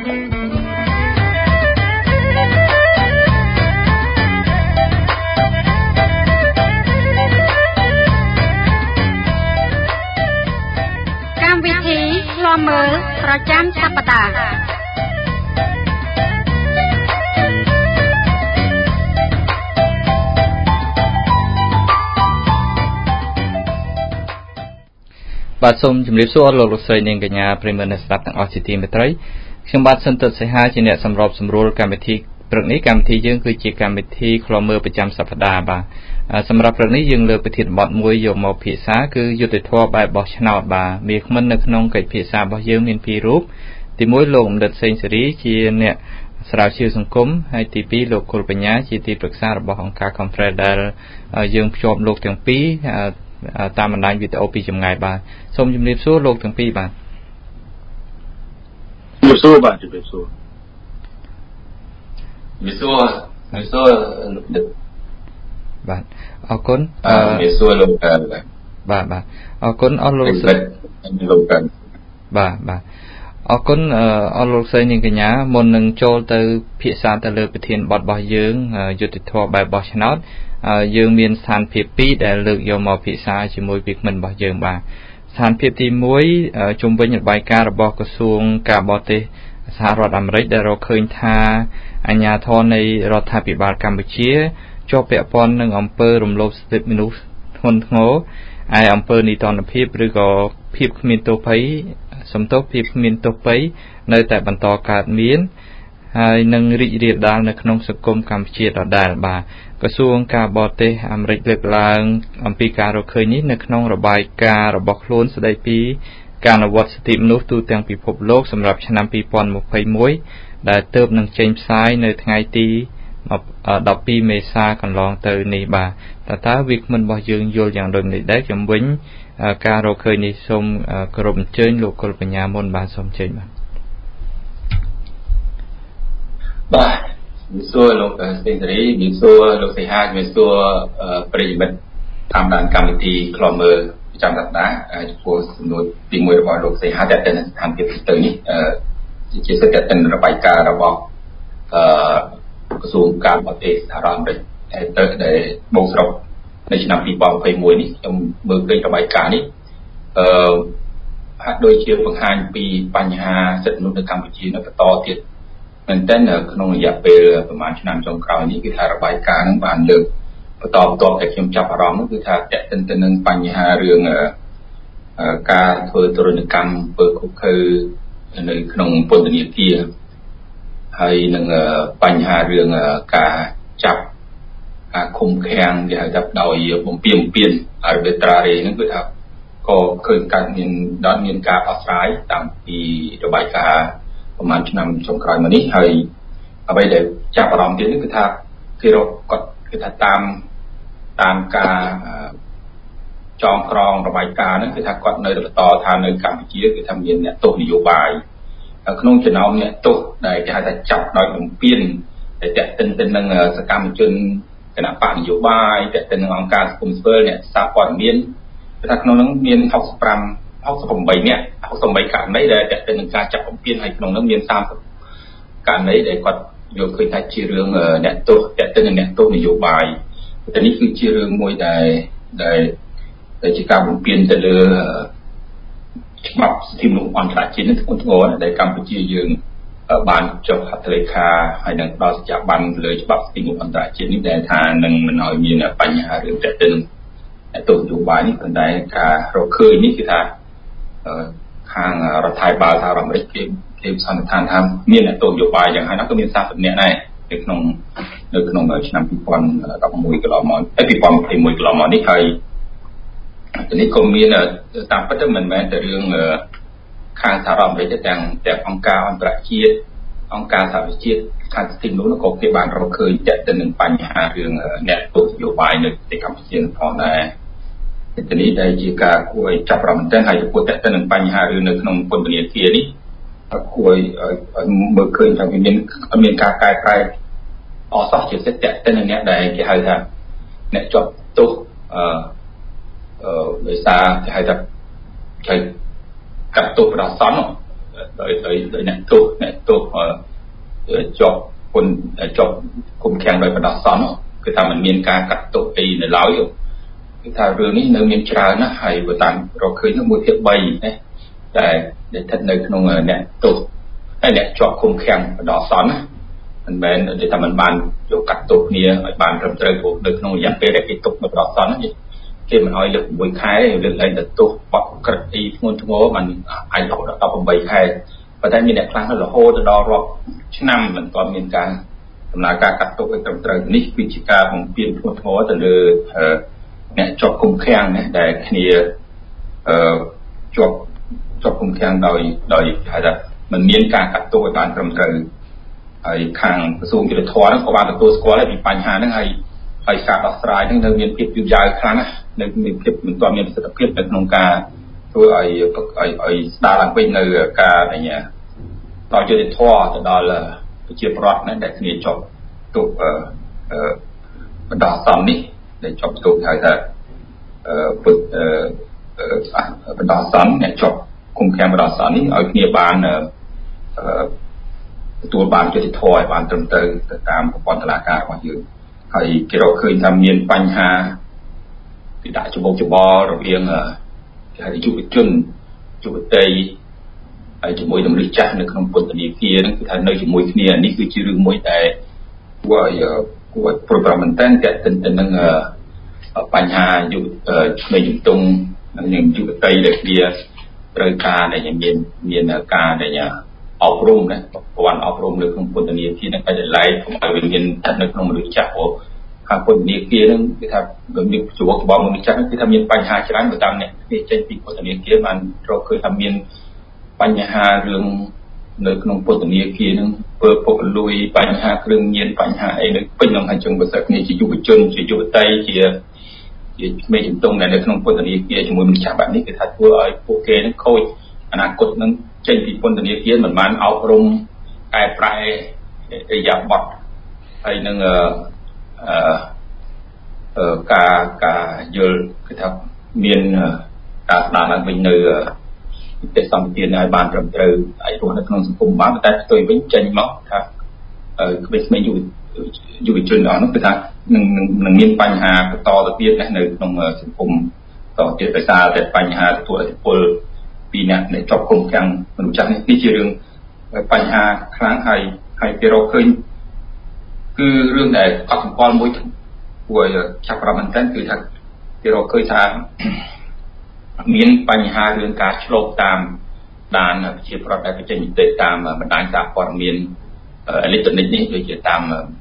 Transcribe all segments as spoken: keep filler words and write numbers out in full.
កម្មវិធីឆ្លងមើលប្រចាំសប្តាហ៍បាទសូមជម្រាបសួរលោកលោកស្រីនាងកញ្ញាប្រិមត្តអ្នកស្ដាប់ទាំងអស់ជាទីមេត្រីខ្ញុំបាទសិនទិតសីហាជាអ្នកសម្របសម្រួលកម្មវិធីព្រឹកនេះកម្មវិធីយើងគឺជាកម្មវិធីខ្លមមើលប្រចាំសប្តាហ៍បាទសម្រាប់ព្រឹកនេះយើងលើកប្រធានបទមួយយកមកពិភាក្សាគឺយុត្តិធម៌បែបបោះឆ្នោតបាទមានខមមិននៅក្នុងកិច្ចពិភាក្សារបស់យើងមានពីររូបទីមួយលោកអមរិតសេងសេរីជាអ្នកស្រាវជ្រាវសង្គមហើយទីពីរលោកគុលបញ្ញាជាទីប្រឹក្សារបស់អង្គការ Conference ដែលយើងភ្ជាប់លោកទាំងពីរតាមបណ្ដាញវីដេអូពីចម្ងាយបាទសូមជម្រាបសួរលោកទាំងពីរបាទជម្រាបសួរបាទជម្រាបសួរជម្រាបសួរជម្រាបសួរបាទអរគុណអឺជម្រាបសួរលោកបាទបាទបាទអរគុណអស់លោកស្រីលោកបាទបាទបាទអរគុណអស់លោកស្រីនាងកញ្ញាមុននឹងចូលទៅភាសាទៅលើប្រធានបទរបស់យើងយុត្តិធម៌បែបបោះឆ្នោតយើងមានស្ថានភាពពីរដែលលើកយកមកពិភាក្សាជាមួយវិក្កាមរបស់យើងបាទស្ថានភាពទីមួយជុំវិញរបាយការណ៍របស់ក្រសួងការបរទេសសហរដ្ឋអាមេរិកដែលរកឃើញថាអាជ្ញាធរនៃរដ្ឋាភិបាលកម្ពុជាជាប់ពាក់ព័ន្ធនឹងអំពើរំលោភសិទ្ធិមនុស្សធ្ងន់ធ្ងរឯអំពើនីតិរដ្ឋភាពឬក៏ភាពគ្មានទោសភ័យសំទោសភាពគ្មានទោសភ័យនៅតែបន្តកើតមានហើយនឹងរីករាលដាលនៅក្នុងសង្គមកម្ពុជាដដែលបាទក្រសួងការបរទេសអាមេរិកលើកឡើងអំពីការរកឃើញនេះនៅក្នុងរបាយការណ៍របស់ខ្លួនស្ដីពីការអនុវត្តសិទ្ធិមនុស្សទូទាំងពិភពលោកសម្រាប់ឆ្នាំពីរពាន់ម្ភៃមួយដែលទើបនឹងចេញផ្សាយនៅថ្ងៃទីដប់ពីរមេសាកន្លងទៅនេះបាទតើតើវិក្កាមរបស់យើងយល់យ៉ាងដូចម្តេចដែរជំវិញការរកឃើញនេះសូមគោរពអញ្ជើញលោកគុលបញ្ញាមុនបាទសូមអញ្ជើញបាទបាទជំរាបសួរលោកសេងសេរីជំរាបសួរលោកសីហាជំរាបសួរប្រិយមិត្តតាមដានកម្មវិធីខ្លមមើលប្រចាំសប្តាហ៍ចំពោះសំណួរទីមួយរបស់លោកសីហាតើទៅស្ថានភាពទៅនេះជាសិទ្ធិទៅរបាយការណ៍របស់អឺក្រសួងការបរទេសសហរដ្ឋអាមេរិកទៅដែលបូកសរុបនៅឆ្នាំពីរពាន់ម្ភៃមួយនេះខ្ញុំមើលឃើញរបាយការណ៍នេះអឺហាក់ដូចជាបង្ហាញពីបញ្ហាសិទ្ធិមនុស្សនៅកម្ពុជានៅបន្តទៀតមែនតើក្នុងរយៈពេលប្រហែលឆ្នាំចុងក្រោយនេះគឺថារបាយការណ៍នឹងបានលើកបន្តបន្ទាប់តែខ្ញុំចាប់អារម្មណ៍នោះគឺថាតេតិនទៅនឹងបញ្ហារឿងការធ្វើទរណកម្មធ្វើគុកខើនៅក្នុងពន្ធនាគារហើយនឹងបញ្ហារឿងការចាប់ការឃុំឃាំងគេហៅថាដោយបំពានបំពាន arbitrary ហ្នឹងគឺថាក៏ឃើញកើតមានដល់មានការអស្ចារ្យតាំងពីរបាយការណ៍ប្រហែលឆ្នាំចុងក្រោយមកនេះហើយអ្វីដែលចាប់អារម្មណ៍ទៀតគឺថាគេរកគាត់គឺថាតាមតាមការចងក្រងរបាយការណ៍ហ្នឹងគឺថាគាត់នៅបន្តថានៅកម្ពុជាគឺថាមានអ្នកទោសនយោបាយក្នុងចំណោមអ្នកទោសដែលគេហៅថាចាប់ដោយបំពានដែលតេតិនទៅនឹងសកម្មជនគណៈបកនយោបាយតេតិននឹងអង្គការសង្គមស៊ីវិលអ្នកសារព័ត៌មានគឺថាក្នុងនោះមានហុកសិបប្រាំ ហុកសិបប្រាំនាក់ហុកសិបប្រាំករណីដែលតេតិននឹងការចាប់បំពានហើយក្នុងនោះមានសាមសិបករណីដែលគាត់យកឃើញថាជារឿងអ្នកទោសតេតិននឹងអ្នកទោសនយោបាយតែនេះគឺជារឿងមួយដែលដែលជាការបំពានទៅលើច្បាប់សិទ្ធិមនុស្សអន្តរជាតិនេះធ្ងន់ធ្ងរដែលកម្ពុជាយើងបានចុះហត្ថលេខាហើយនឹងផ្ដល់សញ្ញាប័ណ្ណលើច្បាប់សិទ្ធិមនុស្សអន្តរជាតិនេះដែលថានឹងមិនឲ្យមានបញ្ហារឿងតេតិនទោសនយោបាយនេះប៉ុន្តែការរកឃើញនេះគឺថាខាងរដ្ឋាភិបាលសហរដ្ឋអាមេរិកគេគេសន្និដ្ឋានថាមានអ្នកទោសនយោបាយយ៉ាងហើយនោះក៏មានសាសនាដែរនៅក្នុងនៅក្នុងឆ្នាំពីរពាន់ដប់មួយកន្លងមកពីរពាន់ម្ភៃមួយកន្លងមកនេះហើយនេះក៏មានតាមពិតទៅមិនមែនតែរឿងខាងសហរដ្ឋអាមេរិកទេទាំងទាំងអង្គការអន្តរជាតិអង្គការសហប្រជាជាតិខាងសិទ្ធិមនុស្សក៏គេបានរកឃើញតេតិននឹងបញ្ហារឿងអ្នកទោសនយោបាយនៅប្រទេសកម្ពុជាផងដែរតែនេះដែលជាការគួរឲ្យចាប់អារម្មណ៍តែហើយចំពោះតេតិននឹងបញ្ហារឿងនៅក្នុងពន្ធនាគារនេះគួរឲ្យមើលឃើញថាវាមានមានការកែប្រែអសោះជាសិទ្ធិតេតិននឹងអ្នកដែលគេហៅថាអ្នកជាប់ទោសអឺអឺដោយសារគេហៅថាគេកាត់ទោសប្រដាសន្នដោយដោយអ្នកទោសអ្នកទោសជាប់គុណជាប់គុំខាំងដោយបណ្ដោះអាសន្នគឺថាมันមានការកាត់ទោសអីនៅឡើយគឺថារឿងនេះនៅមានច្រើនណាស់ហើយបើតាមរកឃើញនោះមួយភាគបីណាតែដែលស្ថិតនៅក្នុងអ្នកទោសហើយអ្នកជាប់គុំខាំងបណ្ដោះអាសន្នណាមិនមែនដែលថាมันបានយកកាត់ទោសគ្នាឲ្យបានត្រឹមត្រូវព្រោះនៅក្នុងរយៈពេលដែលគេទុកបណ្ដោះអាសន្នណាគេមិនឲ្យលើកប្រាំខែលើកឡើងតែទោសបទក្រិតទីធ្ងន់ធ្ងរมันអាចរហូតដល់ដប់ប្រាំខែប៉ុន្តែមានអ្នកខ្លះរហូតដល់រាប់ឆ្នាំមិនទាន់មានការដំណើរការកាត់ទោសឲ្យត្រឹមត្រូវនេះគឺជាការបំពានធ្ងន់ធ្ងរទៅលើអ្នកជាប់គុំខាំងណាដែលគ្នាអឺជាប់ជាប់គុំខាំងដោយដោយហៅថាมันមានការកាត់ទោសឲ្យបានត្រឹមត្រូវហើយខាងក្រសួងយុតិធម៌ហ្នឹងក៏បានទទួលស្គាល់ពីបញ្ហាហ្នឹងហើយហើយការដោះស្រាយហ្នឹងនៅមានភាពយឺតយ៉ាវខ្លាំងណាស់នៅមានភាពមិនទាន់មានប្រសិទ្ធភាពនៅក្នុងការធ្វើឲ្យឲ្យឲ្យស្ដារឡើងវិញនៅការអីញ៉ាតយុតិធម៌ទៅដល់ប្រជាប្រដ្ឋណាដែលគ្នាជាប់ទោសអឺបណ្ដោះអាសន្ននេះដែលជាប់ទោសហៅថាអឺពុទ្ធអឺបណ្ដោះអាសន្នអ្នកជាប់គុំខាំងបណ្ដោះអាសន្ននេះឲ្យគ្នាបានអឺទទួលបានយុត្តិធម៌ឲ្យបានត្រឹមត្រូវទៅតាមប្រព័ន្ធតុលាការរបស់យើងហើយគេរកឃើញថាមានបញ្ហាពីដាក់ច្បុកច្បល់រវាងគេហៅយុវជនយុវតីហើយជាមួយនឹងមនុស្សចាស់នៅក្នុងពន្ធនាគារហ្នឹងគឺថានៅជាមួយគ្នានេះគឺជារឿងមួយដែលគួរឲ្យគួរឲ្យព្រួយបារម្ភមែនទែនទាក់ទិនទៅនឹងបញ្ហាយុវក្មេងជំទង់និងយុវតីដែលគ្នាត្រូវការដែលមានមានការដែលអប់រំណាប្រព័ន្ធអប់រំនៅក្នុងពន្ធនាគារហ្នឹងតែឡែកកុំឲ្យវាមានស្ថិតនៅក្នុងមនុស្សចាស់ព្រោះខាងពន្ធនាគារហ្នឹងគេថាមានជួបរបស់មនុស្សចាស់ហ្នឹងគឺថាមានបញ្ហាច្រើនបើតាមអ្នកគេចេញពីពន្ធនាគារបានរកឃើញថាមានបញ្ហារឿងនៅក្នុងពន្ធនាគារហ្នឹងធ្វើពុករលួយបញ្ហាគ្រឿងញៀនបញ្ហាអីនៅពេញក្នុងហើយចឹងបើសិនគ្នាជាយុវជនជាយុវតីជាជាក្មេងជំទង់ដែលនៅក្នុងពន្ធនាគារជាមួយមនុស្សចាស់បែបនេះគឺថាធ្វើឲ្យពួកគេហ្នឹងខូចអនាគតហ្នឹងចេញពីពន្ធនាគារមិនបានអប់រំកែប្រែអរិយាប័ត្រហើយនឹងអឺអឺការការយល់គឺថាមានការស្ដារឡើងវិញនៅទេសម្បទានឲ្យបានត្រឹមត្រូវឲ្យរស់នៅក្នុងសង្គមបានតែផ្ទុយវិញចេញមកថាក្មេងៗយុវយុវជនអស់នោះគឺថានឹងនឹងមានបញ្ហាបន្តទៅទៀតណានៅក្នុងសង្គមតទៀតដោយសារតែបញ្ហាទទួលឥទ្ធិពលពីអ្នកដែលជាប់គុំខាំងមនុស្សចាស់នេះនេះជារឿងបញ្ហាខ្លាំងហើយហើយគេរកឃើញគឺរឿងដែលកត់សម្គាល់មួយគួរឲ្យចាប់អារម្មណ៍មែនទែនគឺថាគេរកឃើញថាមានបញ្ហារឿងការឆ្លងតាមដានប្រជាប្រដ្ឋដែលបញ្ចេញមតិតាមបណ្ដាញសារព័ត៌មានអេឡិចត្រូនិកនេះដូចជាតាម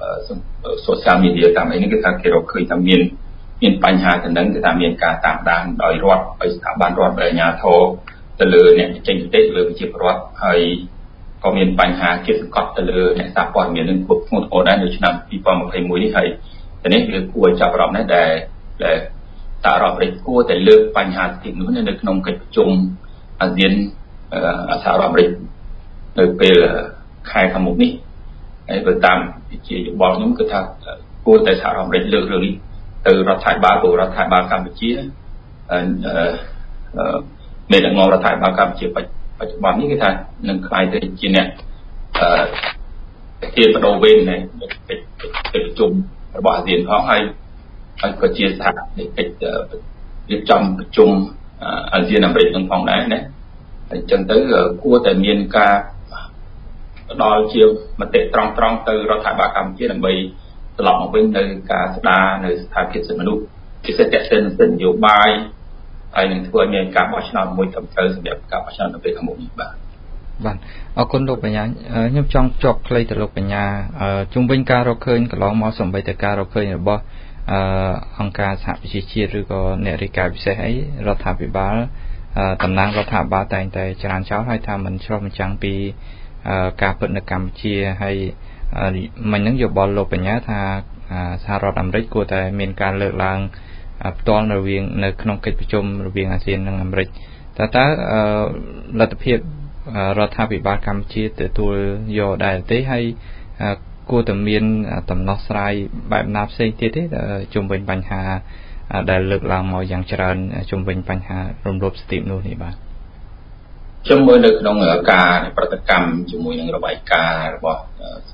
social media តាមអីនេះគឺថាគេរកឃើញថាមានមានបញ្ហាទៅនឹងគឺថាមានការតាមដានដោយរដ្ឋដោយស្ថាប័នរដ្ឋដោយអាជ្ញាធរទៅលើអ្នកបញ្ចេញមតិលើប្រជាពលរដ្ឋហើយក៏មានបញ្ហាគៀបសង្កត់ទៅលើអ្នកសារព័ត៌មាននឹងគ្រប់ធ្ងន់ធ្ងរដែរនៅឆ្នាំពីរពាន់ម្ភៃមួយនេះហើយតែនេះវាគួរចាប់អារម្មណ៍ណាស់ដែលដែលសហរដ្ឋអាមេរិកគួរតែលើកបញ្ហាទីនោះនៅក្នុងកិច្ចប្រជុំអាស៊ានសហរដ្ឋអាមេរិកនៅពេលខែខាងមុខនេះហើយបើតាមជាយោបល់ខ្ញុំគឺថាគួរតែសហរដ្ឋអាមេរិកលើករឿងនេះទៅរដ្ឋាភិបាលរបស់រដ្ឋាភិបាលកម្ពុជាអឺមេដឹកនាំរដ្ឋាភិបាលកម្ពុជាបច្ចុប្បន្ននេះគឺថានឹងខ្លាយទៅជាអ្នកអឺជាបដូវវេននៃកិច្ចប្រជុំរបស់អាស៊ានផងហើយហើយក៏ជាសហកិច្ចរៀបចំប្រជុំអាស៊ានអាមេរិកនឹងផងដែរណាអញ្ចឹងទៅគួរតែមានការផ្ដល់ជាមតិត្រង់ត្រង់ទៅរដ្ឋាភិបាលកម្ពុជាដើម្បីត្រឡប់មកវិញនៅការស្ដារនៅស្ថានភាពសិទ្ធិមនុស្សពិសេសតេសិនសិននយោបាយហើយនឹងធ្វើឲ្យមានការបោះឆ្នោតមួយត្រឹមត្រូវសម្រាប់ការបោះឆ្នោតនៅពេលខាងមុខនេះបាទបាទអរគុណលោកបញ្ញាខ្ញុំចង់ភ្ជាប់ខ្លីទៅលោកបញ្ញាជុំវិញការរកឃើញកន្លងមកសម្បីតែការរកឃើញរបស់អង្គការសហប្រជាជាតិឬក៏អ្នករាយការណ៍ពិសេសអីរដ្ឋាភិបាលតំណាងរដ្ឋាភិបាលតែងតែច្រានចោលហើយថាមិនឆ្លុះបញ្ចាំងពីការពិតនៅកម្ពុជាហើយមិញហ្នឹងយោបល់លោកបញ្ញាថាសហរដ្ឋអាមេរិកគួរតែមានការលើកឡើងផ្ទាល់នៅរវាងនៅក្នុងកិច្ចប្រជុំរវាងអាស៊ាននិងអាមេរិកតើតើលទ្ធភាពរដ្ឋាភិបាលកម្ពុជាទទួលយកដែរទេហើយគួរតែមានដំណោះស្រាយបែបណាផ្សេងទៀតទេជុំវិញបញ្ហាដែលលើកឡើងមកយ៉ាងច្រើនជុំវិញបញ្ហារំលោភសិទ្ធិមនុស្សនេះបាទខ្ញុំមើលនៅក្នុងការប្រតិកម្មជាមួយនឹងរបាយការណ៍របស់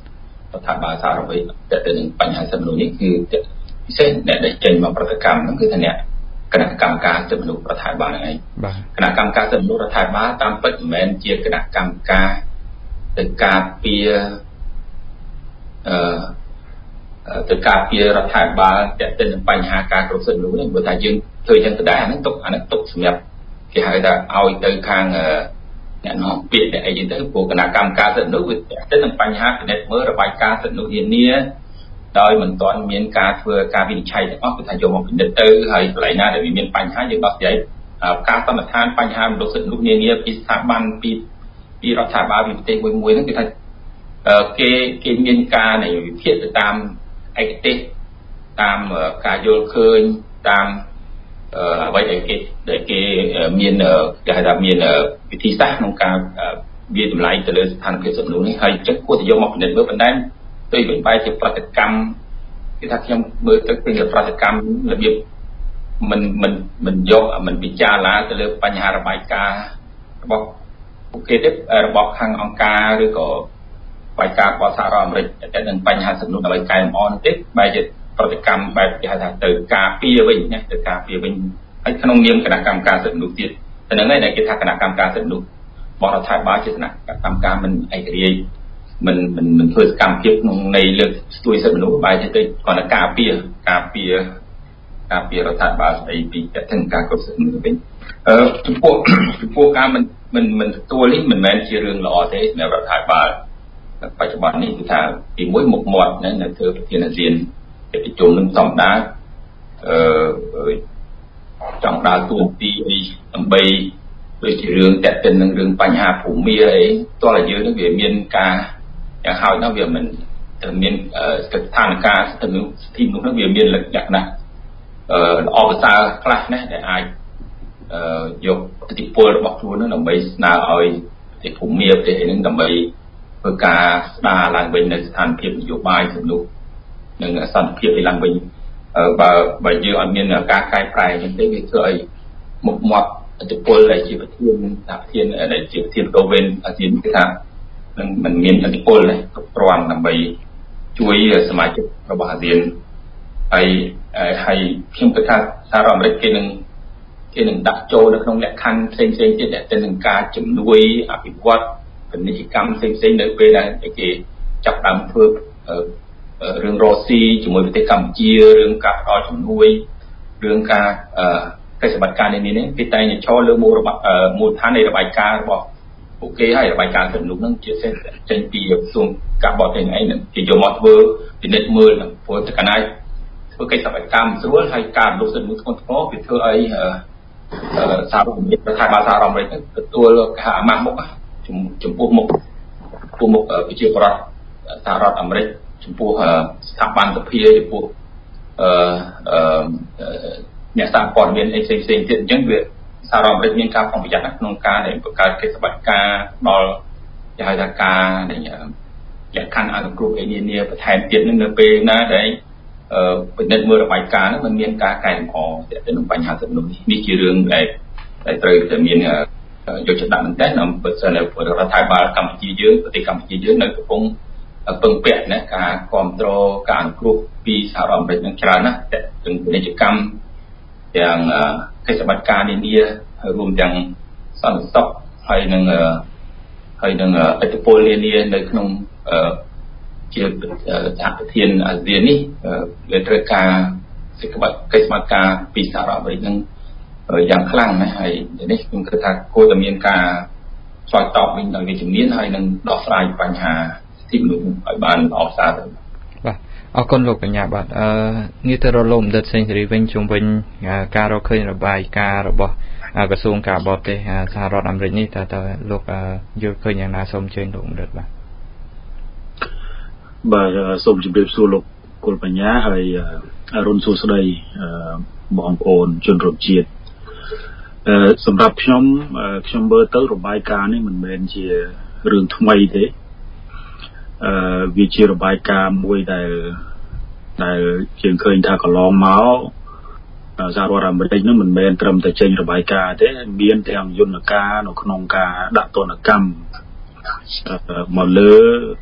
រដ្ឋាភិបាលសហរដ្ឋអាមេរិកទៅនឹងបញ្ហាសិទ្ធិមនុស្សនេះគឺពិសេសអ្នកដែលចេញមកប្រតិកម្មហ្នឹងគឺថាអ្នកគណៈកម្មការសិទ្ធិមនុស្សរដ្ឋាភិបាលហ្នឹងឯងគណៈកម្មការសិទ្ធិមនុស្សរដ្ឋាភិបាលតាមពិតមិនមែនជាគណៈកម្មការទៅការពារអឺទៅការពាររដ្ឋាភិបាលទាក់ទិននឹងបញ្ហាការគ្រប់សិទ្ធិមនុស្សនេះព្រោះថាយើងធ្វើយ៉ាងដដែលអាហ្នឹងទុកអាហ្នឹងទុកសម្រាប់គេហៅថាឲ្យទៅខាងអ្នកនាំពាក្យអ្នកអីចឹងទៅព្រោះគណៈកម្មការសិទ្ធិមនុស្សវាទាក់ទិននឹងបញ្ហាពិនិត្យមើលរបាយការណ៍សិទ្ធិមនុស្សនានាដោយមិនទាន់មានការធ្វើការវិនិច្ឆ័យទាំងអស់គឺថាយកមកពិនិត្យទៅហើយកន្លែងណាដែលវាមានបញ្ហាយើងដោះស្រាយការសន្និដ្ឋានបញ្ហាមនុស្សសិទ្ធិមនុស្សនានាពីស្ថាប័នពីពីរដ្ឋាភិបាលពីប្រទេសមួយមួយហ្នឹងគឺថាគេគេមានការនៃវិភាគទៅតាមឯកទេសតាមការយល់ឃើញតាមអ្វីដែលគេដែលគេមានគេហៅថាមានវិធីសាស្ត្រក្នុងការវាតម្លៃទៅលើស្ថានភាពសិទ្ធិមនុស្សនេះហើយចិត្តគួរតែយកមកពិនិត្យមើលប៉ុន្តែទៅវិញបែរជាប្រតិកម្មគេថាខ្ញុំមើលទៅឃើញតែប្រតិកម្មរបៀបមិនមិនមិនយកមិនពិចារណាទៅលើបញ្ហារបាយការណ៍របស់ពួកគេទេរបស់ខាងអង្គការឬក៏បាយការណ៍របស់សហរដ្ឋអាមេរិកតែនឹងបញ្ហាសិទ្ធិមនុស្សដើម្បីកែលម្អនោះទេបែរជាប្រតិកម្មបែបគេហៅថាទៅការពារវិញណាទៅការពារវិញហើយក្នុងនាមគណៈកម្មការសិទ្ធិមនុស្សទៀតតែហ្នឹងឯងដែលគេថាគណៈកម្មការសិទ្ធិមនុស្សបរដ្ឋាភិបាលជាគណៈកម្មការមិនឯករាជ្យមិនមិនមិនធ្វើសកម្មភាពក្នុងនៃលើកស្ទួយសិទ្ធិមនុស្សបែរជាទៅគ្រាន់តែការពារការពារការពាររដ្ឋាភិបាលស្ដីពីតឹងការគ្រប់សិទ្ធិមនុស្សវិញអឺចំពោះចំពោះការមិនមិនមិនទទួលនេះមិនមែនជារឿងល្អទេសម្រាប់រដ្ឋាភិបាលបច្ចុប្បន្ននេះគឺថាទីមួយមុខមាត់នៅធ្វើប្រធានអាស៊ានប្រជុំនឹងសម្ដេចអឺចង់ដើរតួនាទីដើម្បីដូចជារឿងតាក់ទិននឹងរឿងបញ្ហាភូមិអីតោះតែយើងនឹងវាមានការយ៉ាងហោចណាស់វាមិនមានស្ថានភាពស្ថិតនោះស្ថិតនោះវាមានលក្ខណៈអឺល្អប្រសើរខ្លះណាស់ដែលអាចអឺយកឥទ្ធិពលរបស់ខ្លួននឹងដើម្បីស្នើឲ្យប្រទេសភូមិប្រទេសអីហ្នឹងដើម្បីធ្វើការស្ដារឡើងវិញនៅស្ថានភាពនយោបាយសិទ្ធិមនុស្សនិងសន្តិភាពឯឡើងវិញបើបើយើងអត់មានការកែប្រែអញ្ចឹងទេវាធ្វើឲ្យមុខមាត់ឥទ្ធិពលដែលជាប្រធានប្រធានដែលជាប្រធានដូវេនអាស៊ានគឺថានឹងមិនមានឥទ្ធិពលទេគ្រប់គ្រាន់ដើម្បីជួយសមាជិករបស់អាស៊ានហើយហើយខ្ញុំគិតថាសហរដ្ឋអាមេរិកគេនឹងគេនឹងដាក់ចូលនៅក្នុងលក្ខខណ្ឌផ្សេងផ្សេងទៀតដែលទៅនឹងការជំនួយអភិវឌ្ឍពាណិជ្ជកម្មផ្សេងផ្សេងនៅពេលដែលគេចាប់ដើមធ្វើរឿងរ៉ូស៊ីជាមួយប្រទេសកម្ពុជារឿងការផ្ដល់ជំនួយរឿងការកិច្ចសម្បត្តិការនានានេះគេតែងតែឈរលើមូលមូលដ្ឋាននៃរបាយការណ៍របស់ពួកគេហើយរបាយការណ៍សិទ្ធិមនុស្សហ្នឹងជាផ្សេងចេញពីក្រសួងការបរទេសឯងគេយកមកធ្វើពិនិត្យមើលព្រោះតែកណាយធ្វើកិច្ចសម្បត្តិកម្មស្រួលហើយការរំលោភសិទ្ធិមនុស្សធ្ងន់ធ្ងរវាធ្វើឲ្យសហរដ្ឋអាមេរិករដ្ឋាភិបាលសហរដ្ឋអាមេរិកទទួលការអាម៉ាស់មុខចំពោះមុខចំពោះមុខប្រជាពលរដ្ឋសហរដ្ឋអាមេរិកចំពោះស្ថាប័នសភាចំពោះអឺអ្នកសារព័ត៌មានអីផ្សេងផ្សេងទៀតអញ្ចឹងវាសហរដ្ឋអាមេរិកមានការប្រុងប្រយ័ត្នក្នុងការដែលបង្កើតកិច្ចសម្បត្តិការដល់គេហៅថាការដែលលក្ខខណ្ឌអនុគ្រោះឯនានាបន្ថែមទៀតនឹងនៅពេលណាដែលពិនិត្យមើលរបាយការណ៍ហ្នឹងมันមានការកែលម្អទាក់ទិននឹងបញ្ហាសិទ្ធិមនុស្សនេះជារឿងដែលដែលត្រូវតែមានយកចិត្តដាក់មែនតើនៅបើសិននៅរដ្ឋាភិបាលកម្ពុជាយើងប្រទេសកម្ពុជាយើងនៅកំពុងពឹងពាក់ណាការគ្រប់គ្រងការអនុគ្រោះពីសហរដ្ឋអាមេរិកនឹងច្រើនណាស់តែទាំងពាណិជ្ជកម្មទាំងកិច្ចសម្បត្តិការនានារួមទាំងសន្តិសុខហើយនឹងហើយនឹងឥទ្ធិពលនានានៅក្នុងជាសហប្រធានអាស៊ាននេះវាត្រូវការសេចក្ដីកិច្ចសម្បត្តិការពីសហរដ្ឋអាមេរិកនឹងយ៉ាងខ្លាំងណាស់ហើយនេះខ្ញុំគិតថាគួរតែមានការឆ្លើយតបវិញដោយវិជ្ជមានហើយនឹងដោះស្រាយបញ្ហាទីមនុស្សឲ្យបានល្អប្រសើរទៅបាទអរគុណលោកកញ្ញាបាទអឺងាកទៅរកលោកបណ្ឌិតសេងសេរីវិញជុំវិញការរកឃើញរបាយការណ៍របស់ក្រសួងការបរទេសសហរដ្ឋអាមេរិកនេះតើតើលោកយល់ឃើញយ៉ាងណាសូមអញ្ជើញលោកបណ្ឌិតបាទបាទសូមជម្រាបសួរលោកគុលបញ្ញាហើយអរុនសួស្ដីបងប្អូនជនរួមជាតិអឺសម្រាប់ខ្ញុំខ្ញុំមើលទៅរបាយការណ៍នេះមិនមែនជារឿងថ្មីទេអឺវាជារបាយការណ៍មួយដែលដែលយើងឃើញថាកន្លងមកសហរដ្ឋអាមេរិកនឹងមិនមែនត្រឹមតែចេញរបាយការណ៍ទេមានទាំងយន្តការនៅក្នុងការដាក់ទណ្ឌកម្មមកលើ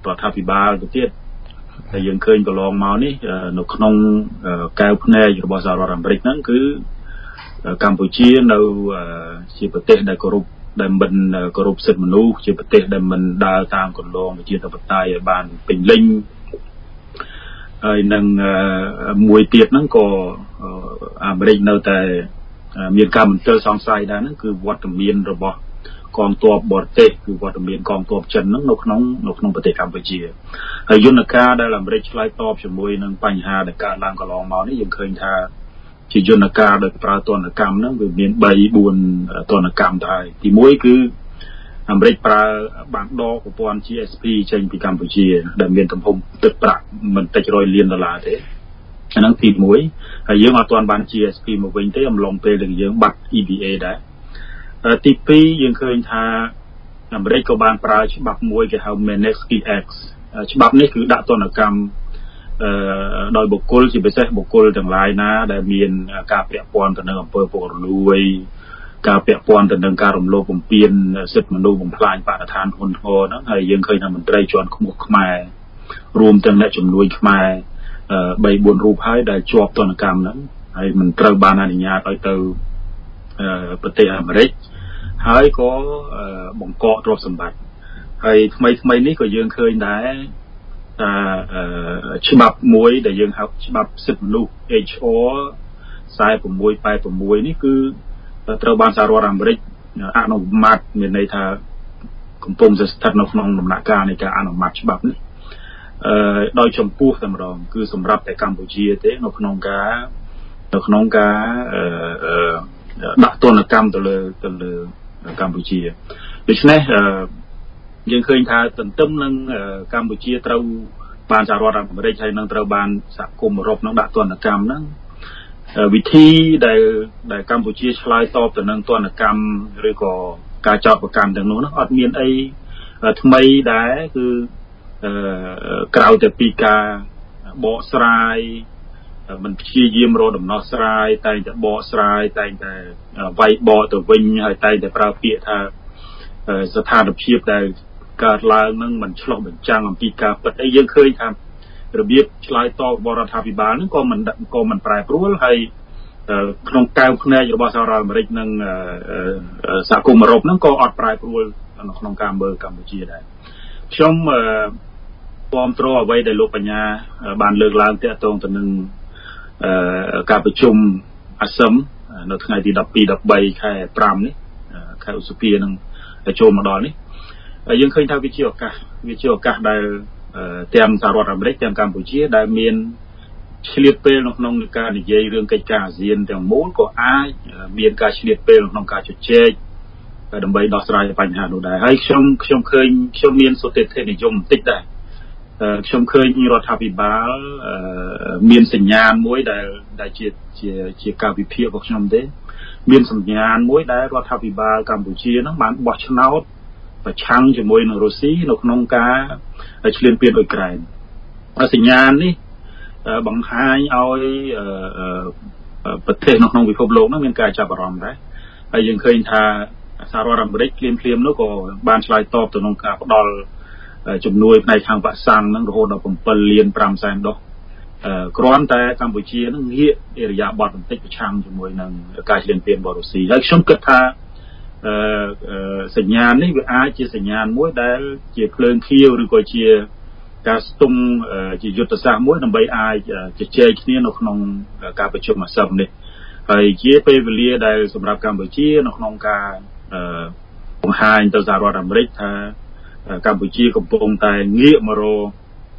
រដ្ឋាភិបាលទៅទៀតហើយយើងឃើញកន្លងមកនេះនៅក្នុងកែវភ្នែករបស់សហរដ្ឋអាមេរិកហ្នឹងគឺកម្ពុជានៅជាប្រទេសដែលគោរពដែលមិនគោរពសិទ្ធិមនុស្សជាប្រទេសដែលមិនដើរតាមគន្លងប្រជាធិបតេយ្យឲ្យបានពេញលេញហើយនឹងមួយទៀតហ្នឹងក៏អាមេរិកនៅតែមានការមន្ទិលសង្ស័យដែរហ្នឹងគឺវត្តមានរបស់កងទ័ពបរទេសគឺវត្តមានកងទ័ពចិនហ្នឹងនៅក្នុងនៅក្នុងប្រទេសកម្ពុជាហើយយន្តការដែលអាមេរិកឆ្លើយតបជាមួយនឹងបញ្ហាដែលកើតឡើងកន្លងមកនេះយើងឃើញថាជាយន្តការដោយប្រើទណ្ឌកម្មហ្នឹងវាមានបីបួនទណ្ឌកម្មទៅហើយទីមួយគឺអាមេរិកប្រើបានដកប្រព័ន្ធ G S P ចេញពីកម្ពុជាដែលមានទំហំទឹកប្រាក់មិនតិចរយលានដុល្លារទេអាហ្នឹងទីមួយហើយយើងអត់ទាន់បាន G S P មកវិញទេអំឡុងពេលដែលយើងបាត់ E B A ដែរទីពីរយើងឃើញថាអាមេរិកក៏បានប្រើច្បាប់មួយគេហៅ Magnitsky Act ច្បាប់នេះគឺដាក់ទណ្ឌកម្មដោយបុគ្គលជាពិសេសបុគ្គលទាំងឡាយណាដែលមានការពាក់ព័ន្ធទៅនឹងអំពើពុករលួយការពាក់ព័ន្ធទៅនឹងការរំលោភបំពានសិទ្ធិមនុស្សបំផ្លាញបរិស្ថានធ្ងន់ធ្ងរហ្នឹងហើយយើងឃើញថាមន្ត្រីជាន់ខ្ពស់ខ្មែររួមទាំងអ្នកជំនួយខ្មែរបីបួនរូបហើយដែលជាប់ទណ្ឌកម្មហ្នឹងហើយមិនត្រូវបានអនុញ្ញាតឲ្យទៅប្រទេសអាមេរិកហើយក៏បង្កកទ្រព្យសម្បត្តិហើយថ្មីថ្មីនេះក៏យើងឃើញដែរថាច្បាប់មួយដែលយើងហៅច្បាប់សិទ្ធិមនុស្ស H R ខ្សែ៦ប៉ែត៦នេះគឺត្រូវបានសហរដ្ឋអាមេរិកអនុម័តមានន័យថាកំពុងស្ថិតនៅក្នុងដំណាក់កាលនៃការអនុម័តច្បាប់នេះអឺដោយចំពោះតែម្ដងគឺសម្រាប់តែកម្ពុជាទេនៅក្នុងការនៅក្នុងការអឺដាក់ទណ្ឌកម្មទៅលើទៅលើកម្ពុជាដូច្នេះយើងឃើញថាទន្ទឹមនឹងកម្ពុជាត្រូវបានសហរដ្ឋអាមេរិកហើយនឹងត្រូវបានសហគមន៍អឺរ៉ុបនឹងដាក់ទណ្ឌកម្មហ្នឹងវិធីដែលដែលកម្ពុជាឆ្លើយតបទៅនឹងទណ្ឌកម្មឬក៏ការចោទប្រកាន់ទាំងនោះហ្នឹងអត់មានអីថ្មីដែរគឺក្រៅតែពីការបកស្រាយមិនព្យាយាមរកដំណោះស្រាយតែងតែបកស្រាយតែងតែវាយបកទៅវិញហើយតែងតែប្រើពាក្យថាស្ថានភាពដែលកើតឡើងនឹងមិនឆ្លុះបញ្ចាំងអំពីការពិតអីយើងឃើញថារបៀបឆ្លើយតបរបស់រដ្ឋាភិបាលហ្នឹងក៏មិនក៏មិនប្រែប្រួលហើយក្នុងកែវភ្នែករបស់សហរដ្ឋអាមេរិកនិងសហគមន៍អឺរ៉ុបហ្នឹងក៏អត់ប្រែប្រួលនៅក្នុងការមើលកម្ពុជាដែរខ្ញុំគាំទ្រអ្វីដែលលោកបញ្ញាបានលើកឡើងទាក់ទងទៅនឹងការប្រជុំអាស៊ាននៅថ្ងៃទីដប់ពីរ ដប់បីខែប្រាំនេះខែឧសភានឹងចូលមកដល់នេះយើងឃើញថាវាជាឱកាសវាជាឱកាសដែលទាំងសហរដ្ឋអាមេរិកទាំងកម្ពុជាដែលមានឆ្លៀតពេលនៅក្នុងការនិយាយរឿងកិច្ចការអាស៊ានទាំងមូលក៏អាចមានការឆ្លៀតពេលក្នុងការជជែកដើម្បីដោះស្រាយបញ្ហានោះដែរហើយខ្ញុំខ្ញុំឃើញខ្ញុំមានសុទិដ្ឋិនិយមបន្តិចដែរខ្ញុំឃើញរដ្ឋាភិបាលមានសញ្ញាណមួយដែលដែលជាជាជាការវិភាគរបស់ខ្ញុំទេមានសញ្ញាណមួយដែលរដ្ឋាភិបាលកម្ពុជានឹងបានបោះឆ្នោតប្រឆាំងជាមួយនឹងរុស្ស៊ីនៅក្នុងការឈ្លានពានអ៊ុយក្រែនសញ្ញាណនេះបង្ហាញឲ្យប្រទេសនៅក្នុងពិភពលោកនោះមានការចាប់អារម្មណ៍ដែរហើយយើងឃើញថាសហរដ្ឋអាមេរិកភ្លាមភ្លាមនោះក៏បានឆ្លើយតបទៅក្នុងការផ្ដល់ជំនួយផ្នែកខាងវ៉ាក់សាំងនឹងរហូតដល់bảyលាន5សែនដុសគ្រាន់តែកម្ពុជានឹងងាកអេរយាប័តបន្តិចប្រឆាំងជាមួយនឹងការឈ្លានពានរបស់រុស្ស៊ីហើយខ្ញុំគិតថាសញ្ញាណនេះវាអាចជាសញ្ញាណមួយដែលជាភ្លើងខៀវឬក៏ជាការស្ទង់ជាយុទ្ធសាស្ត្រមួយដើម្បីអាចជជែកគ្នានៅក្នុងការប្រជុំអាស៊ាននេះហើយជាពេលវេលាដែលសម្រាប់កម្ពុជានៅក្នុងការបង្ហាញទៅសហរដ្ឋអាមេរិកថាកម្ពុជាកំពុងតែងាកមករក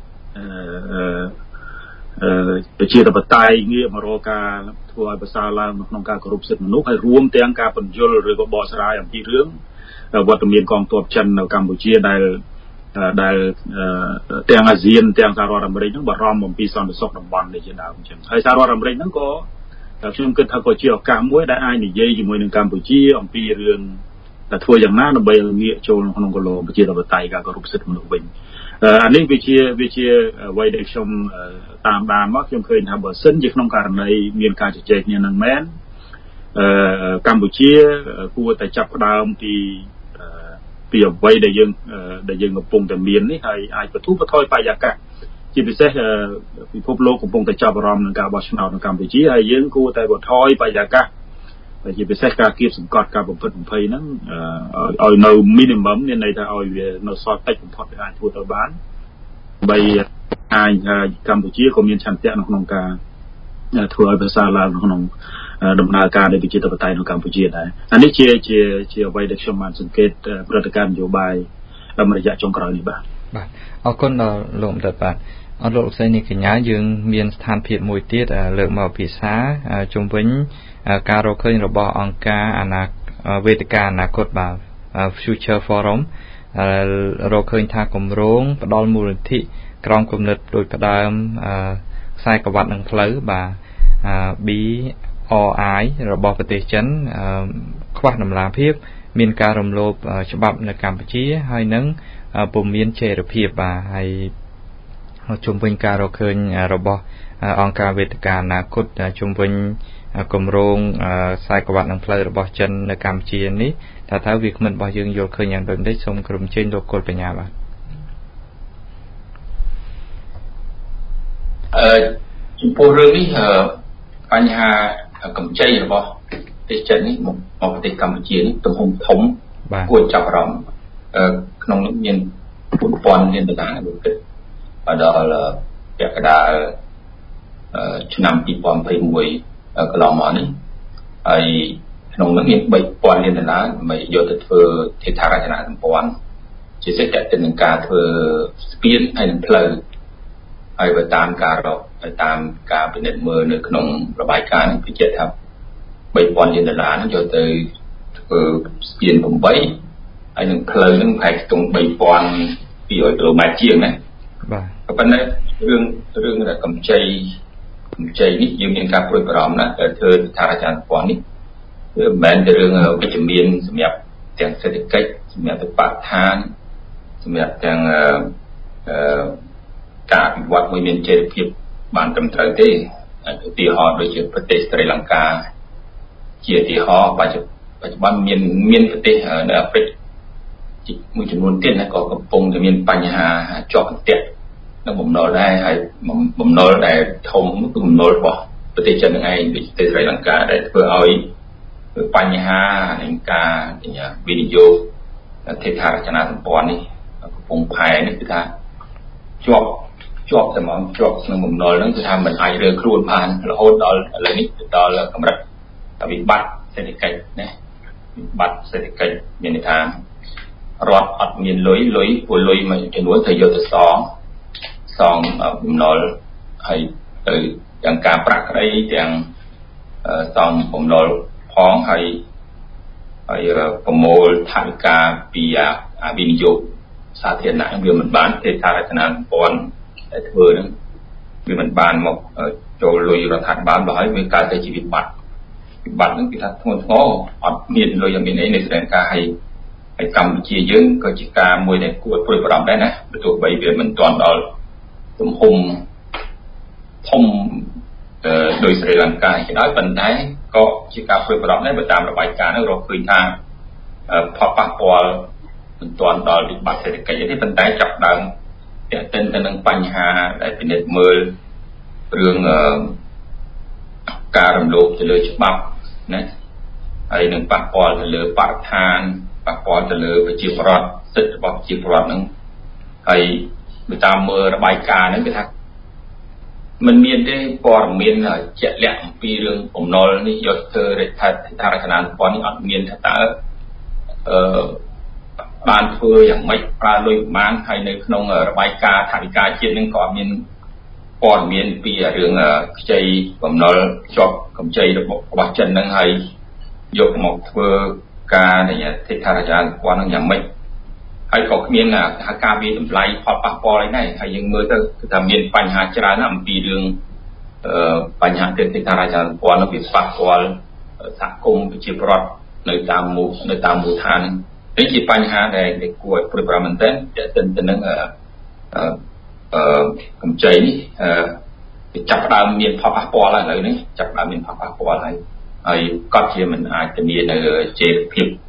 ប្រជាធិបតេយ្យងាកមករកការធ្វើឲ្យប្រសើរឡើងក្នុងការគោរពសិទ្ធិមនុស្សហើយរួមទាំងការពន្យល់ឬក៏បកស្រាយអំពីរឿងវត្តមានកងទ័ពចិននៅកម្ពុជាដែលដែលទាំងអាស៊ានទាំងសហរដ្ឋអាមេរិកហ្នឹងបារម្ភអំពីសន្តិសុខតំបន់នេះជាដើមអញ្ចឹងហើយសហរដ្ឋអាមេរិកហ្នឹងក៏ខ្ញុំគិតថាក៏ជាឱកាសមួយដែលអាចនិយាយជាមួយនឹងកម្ពុជាអំពីរឿងតែធ្វើយ៉ាងណាដើម្បីងាកចូលក្នុងគោលនយោបាយប្រជាធិបតេយ្យការគោរពសិទ្ធិមនុស្សវិញអានេះវាជាវាជាអ្វីដែលខ្ញុំតាមដានមកខ្ញុំឃើញថាបើសិនជាក្នុងករណីមានការជជែកគ្នានឹងមែនកម្ពុជាគួរតែចាប់ផ្ដើមពីពីអ្វីដែលយើងដែលយើងកំពុងតែមាននេះហើយអាចបទុបថយបរិយាកាសជាពិសេសពិភពលោកកំពុងតែចាប់អារម្មណ៍នឹងការបោះឆ្នោតនៅកម្ពុជាហើយយើងគួរតែបន្ថយបរិយាកាសជាពិសេសការគៀបសង្កត់ការបំផិតបំភ័យហ្នឹងឲ្យនៅ minimum មានន័យថាឲ្យវានៅសល់តិចបំផុតដែលអាចធ្វើទៅបានបីអាចកម្ពុជាក៏មានឆន្ទៈនៅក្នុងការធ្វើឲ្យប្រសើរឡើងក្នុងដំណើរការនៃប្រជាធិបតេយ្យនៅកម្ពុជាដែរអានេះជាជាជាអ្វីដែលខ្ញុំបានសង្កេតព្រឹត្តិការណ៍នយោបាយតាមរយៈចុងក្រោយនេះបាទបាទអរគុណដល់លោកអមតបាទអរលោកលោកស្រីនាងកញ្ញាយើងមានស្ថានភាពមួយទៀតលើកមកពិភាក្សាជុំវិញការរកឃើញរបស់អង្គការអនាវេទិកាអនាគតបាទ Future Forum រកឃើញថាគម្រោងផ្ដល់មូលនិធិក្រមគំនិតដូចផ្ដើមខ្សែក្រវ៉ាត់នឹងផ្លូវបាទ B R I របស់ប្រទេសចិនខ្វះតម្លាភាពមានការរំលោភច្បាប់នៅកម្ពុជាហើយនឹងពុំមានចីរភាពបាទហើយជុំវិញការរកឃើញរបស់អង្គការវេទិកាអនាគតជុំវិញគម្រោងខ្សែក្រវ៉ាត់នឹងផ្លូវរបស់ចិននៅកម្ពុជានេះតើតើវាគ្មិនរបស់យើងយល់ឃើញយ៉ាងដូចម្តេចសូមក្រុមជើញលោកគុលបញ្ញាបាទអឺចំពោះរឿងនេះបញ្ហាកម្ចីរបស់ប្រទេសចិននេះមកប្រទេសកម្ពុជានេះទំហំធំគួរចាប់អារម្មណ៍ក្នុងនោះមានbốnពាន់លានដុល្លារដូចគិតដល់ពាក់កណ្ដាលឆ្នាំពីរពាន់ยี่สิบเอ็ดកន្លងមកនេះហើយក្នុងនោះមានបីពាន់លានដុល្លារដើម្បីយកទៅធ្វើហេដ្ឋារចនាសម្ព័ន្ធជាសេចក្ដីទៅនឹងការធ្វើស្ពានហើយនឹងផ្លូវហើយបើតាមការរកហើយតាមការពិនិត្យមើលនៅក្នុងរបាយការណ៍នេះបញ្ជាក់ថាបីពាន់លានដុល្លារនោះយកទៅធ្វើស្ពានeightហើយនឹងផ្លូវនឹងប្រហែលខ្ទង់បីពាន់ពីររយគីឡូម៉ែត្រជាងណាបាទប៉ុន្តែរឿងរឿងដែលកម្ចីកម្ចីនេះយើងមានការព្រួយបារម្ភណាស់ដែលធ្វើស្ថានភាពសម្ព័ន្ធនេះវាមិនមែនតែរឿងវិជ្ជមានសម្រាប់ទាំងសេដ្ឋកិច្ចសម្រាប់បរិស្ថានសម្រាប់ទាំងអឺការអភិវឌ្ឍមួយមានចីរភាពបានត្រឹមត្រូវទេឧទាហរណ៍ដូចជាប្រទេសស្រីលង្កាជាឧទាហរណ៍បច្ចុប្បន្នមានមានប្រទេសនៅអាហ្វ្រិកមួយចំនួនទៀតណាក៏កំពុងតែមានបញ្ហាជាប់អន្ទាក់នៅបំណុលដែរហើយបំណុលដែលធំគឺបំណុលរបស់ប្រទេសចិននឹងឯងដូចប្រទេសស្រីលង្កាដែលធ្វើឲ្យបញ្ហានៃការវិនិយោគហេដ្ឋារចនាសម្ព័ន្ធនេះកំពុងផែនេះគឺថាជាប់ជាប់តែមកជាប់ក្នុងបំណុលហ្នឹងគឺថាមិនអាចរើខ្លួនបានរហូតដល់ឥឡូវនេះដល់កម្រិតវិបត្តិសេដ្ឋកិច្ចណាវិបត្តិសេដ្ឋកិច្ចមានន័យថារដ្ឋអត់មានលុយលុយពលលុយមួយចំនួនត្រូវយកទៅសងសងបំណុលហើយទៅទាំងការប្រាក់ក្តីទាំងសងបំណុលផងហើយហើយប្រមូលថវិកាពីអាវិនិយោគសាធារណៈវាមិនបានទេថារចនាសម្ព័ន្ធដែលធ្វើហ្នឹងវាមិនបានមកចូលលុយរដ្ឋាភិបាលបើហើយវាកើតតែជាវិបត្តិវិបត្តិហ្នឹងគឺថាធ្ងន់ធ្ងរអត់មានលុយអត់មានអីនៅស្ដែងការឲ្យហើយកម្ពុជាយើងក៏ជាការមួយដែលគួរព្រួយបារម្ភដែរណាបើទោះបីវាមិនទាន់ដល់ទំហំធំដោយស្រីលង្កាក៏ដោយប៉ុន្តែក៏ជាការព្រួយបារម្ភដែរបើតាមរបាយការណ៍នោះរកឃើញថាផលប៉ះពាល់មិនទាន់ដល់វិបត្តិសេដ្ឋកិច្ចទេប៉ុន្តែចាប់ដើមទាក់ទិនទៅនឹងបញ្ហាដែលពិនិត្យមើលរឿងការរំលោភទៅលើច្បាប់ណាហើយនឹងប៉ះពាល់ទៅលើបរិស្ថានប៉ះពាល់ទៅលើប្រជាពលរដ្ឋសិទ្ធិរបស់ប្រជាពលរដ្ឋហ្នឹងហើយបើតាមមើលរបាយការណ៍ហ្នឹងគេថាមិនមានទេព័ត៌មានជាក់លាក់អំពីរឿងបំណុលនេះយកធ្វើរដ្ឋាភិបាលរចនាសម្ព័ន្ធនេះអត់មានថាតើអឺបានធ្វើយ៉ាងម៉េចប្រើលុយប្រមាណហើយនៅក្នុងរបាយការណ៍ថវិកាជាតិហ្នឹងក៏មានព័ត៌មានពីរឿងខ្ចីបំណុលជាប់កម្ចីរបស់ចិនហ្នឹងហើយយកមកធ្វើការនៃហេដ្ឋារចនាសម្ព័ន្ធហ្នឹងយ៉ាងម៉េចហើយក៏គ្មានថាការវិតម្លៃផលប៉ះពាល់អីដែរហើយយើងមើលទៅគឺថាមានបញ្ហាច្រើនណាស់អំពីរឿងបញ្ហាហេដ្ឋារចនាសម្ព័ន្ធនោះវាប៉ះពាល់សហគមន៍ប្រជាពលរដ្ឋនៅតាមមូលនៅតាមមូលដ្ឋាននេះជាបញ្ហាដែលគួរឲ្យព្រួយបារម្ភមែនទែនទាក់ទិនទៅនឹងអឺអឺកម្ចីនេះអឺចាប់ផ្ដើមមានផលប៉ះពាល់ហើយឥឡូវនេះចាប់ផ្ដើមមានផលប៉ះពាល់ហើយហើយក៏ជាមិនអាចធានានៅជីវភាព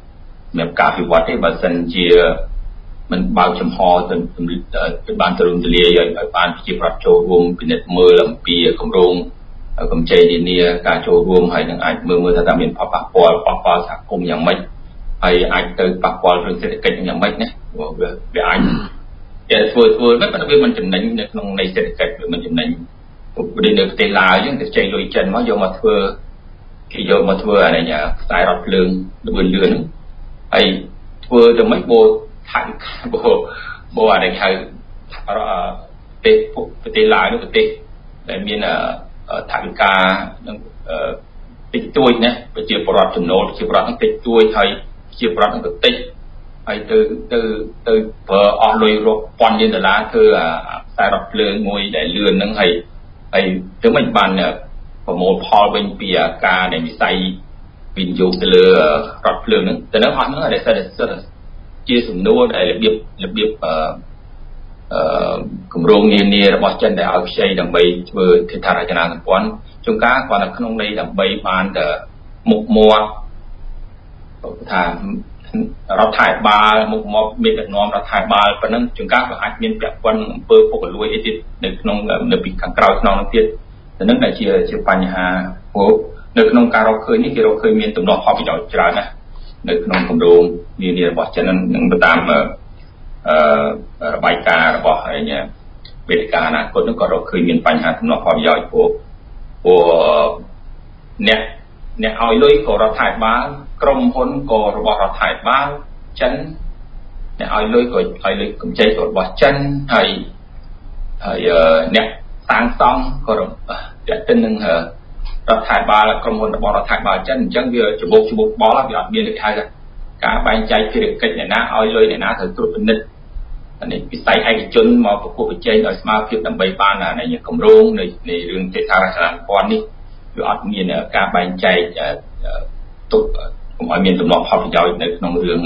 សម្រាប់ការវិវត្តទេបើសិនជាមិនបើកចំហទៅទៅបានទៅរួមទលាយឲ្យបានជាប្រតិចូលរួមពិនិត្យមើលអំពីគម្រោងកម្ចីនានាការចូលរួមហើយនឹងអាចមើលមើលថាតើមានផលប៉ះពាល់ប៉ះពាល់សហគមន៍យ៉ាងម៉េចហើយអាចទៅប៉ះពាល់រឿងសេដ្ឋកិច្ចយ៉ាងម៉េចណាវាវាអាចតែធ្វើធ្វើមិនតែវាមិនចំណេញនៅក្នុងនៃសេដ្ឋកិច្ចវាមិនចំណេញព្រោះនៅប្រទេសឡាវអញ្ចឹងទៅចេញលុយចិនមកយកមកធ្វើគេយកមកធ្វើអានេះខ្សែរថភ្លើងលឿនលឿនហើយធ្វើទៅមិនបោថាបោបោអានេះហៅប្រទេសប្រទេសឡាវនោះប្រទេសដែលមានថវិកានឹងតិចតួចណាប្រជាពលរដ្ឋចំណូលប្រជាពលរដ្ឋនឹងតិចតួចហើយប្រជាពលរដ្ឋនឹងទៅតិចហើយទៅទៅទៅប្រើអស់លុយរាប់ពាន់លានដុល្លារធ្វើខ្សែរថភ្លើងមួយដែលលឿនហ្នឹងហើយហើយទៅមិនបានប្រមូលផលវិញពីការដែលវិស័យវិនិយោគទៅលើរថភ្លើងហ្នឹងតែនឹងអស់ហ្នឹងដែលសិតជាសំណួរដែលរបៀបរបៀបអឺអឺគម្រោងនានារបស់ចិនដែលឲ្យខ្ចីដើម្បីធ្វើហេដ្ឋារចនាសម្ព័ន្ធជួនកាលគាត់នៅក្នុងន័យដើម្បីបានតែមុខមាត់ថារដ្ឋាភិបាលមុខមាត់មានដឹកនាំរដ្ឋាភិបាលប៉ុណ្ណឹងជួនកាលក៏អាចមានពាក់ព័ន្ធអំពើពុករលួយអីទៀតនៅក្នុងនៅពីខាងក្រៅខ្នងនោះទៀតតែនឹងដែលជាជាបញ្ហាព្រោះនៅក្នុងការរកឃើញនេះគេរកឃើញមានទំនាស់ផលប្រយោជន៍ច្រើនណាស់នៅក្នុងគម្រោងនានារបស់ចិននឹងតាមអឺរបាយការណ៍របស់អីញ៉ាវេទិកាអនាគតនោះក៏រកឃើញមានបញ្ហាទំនាស់ផលប្រយោជន៍ព្រោះព្រោះអ្នកអ្នកឲ្យលុយក៏រដ្ឋាភិបាលក្រុមហ៊ុនក៏របស់រដ្ឋាភិបាលចិនអ្នកឲ្យលុយក៏ឲ្យលុយកម្ចីក៏របស់ចិនហើយហើយអ្នកសាងសង់ក៏តែទៅនឹងរដ្ឋាភិបាលក្រុមហ៊ុនរបស់រដ្ឋាភិបាលចិនអញ្ចឹងវាច្បុកច្បុកបល់វាអត់មានលក្ខណៈការបែងចែកភារកិច្ចអ្នកណាឲ្យលុយអ្នកណាត្រូវត្រួតពិនិត្យនេះវិស័យឯកជនមកប្រកួតប្រជែងដោយស្មារតីដើម្បីបាននៃគម្រោងនៃនៃរឿងហេដ្ឋារចនាសម្ព័ន្ធនេះវាអត់មានការបែងចែកទុកកុំឲ្យមានទំនាស់ផលប្រយោជន៍នៅក្នុងរឿង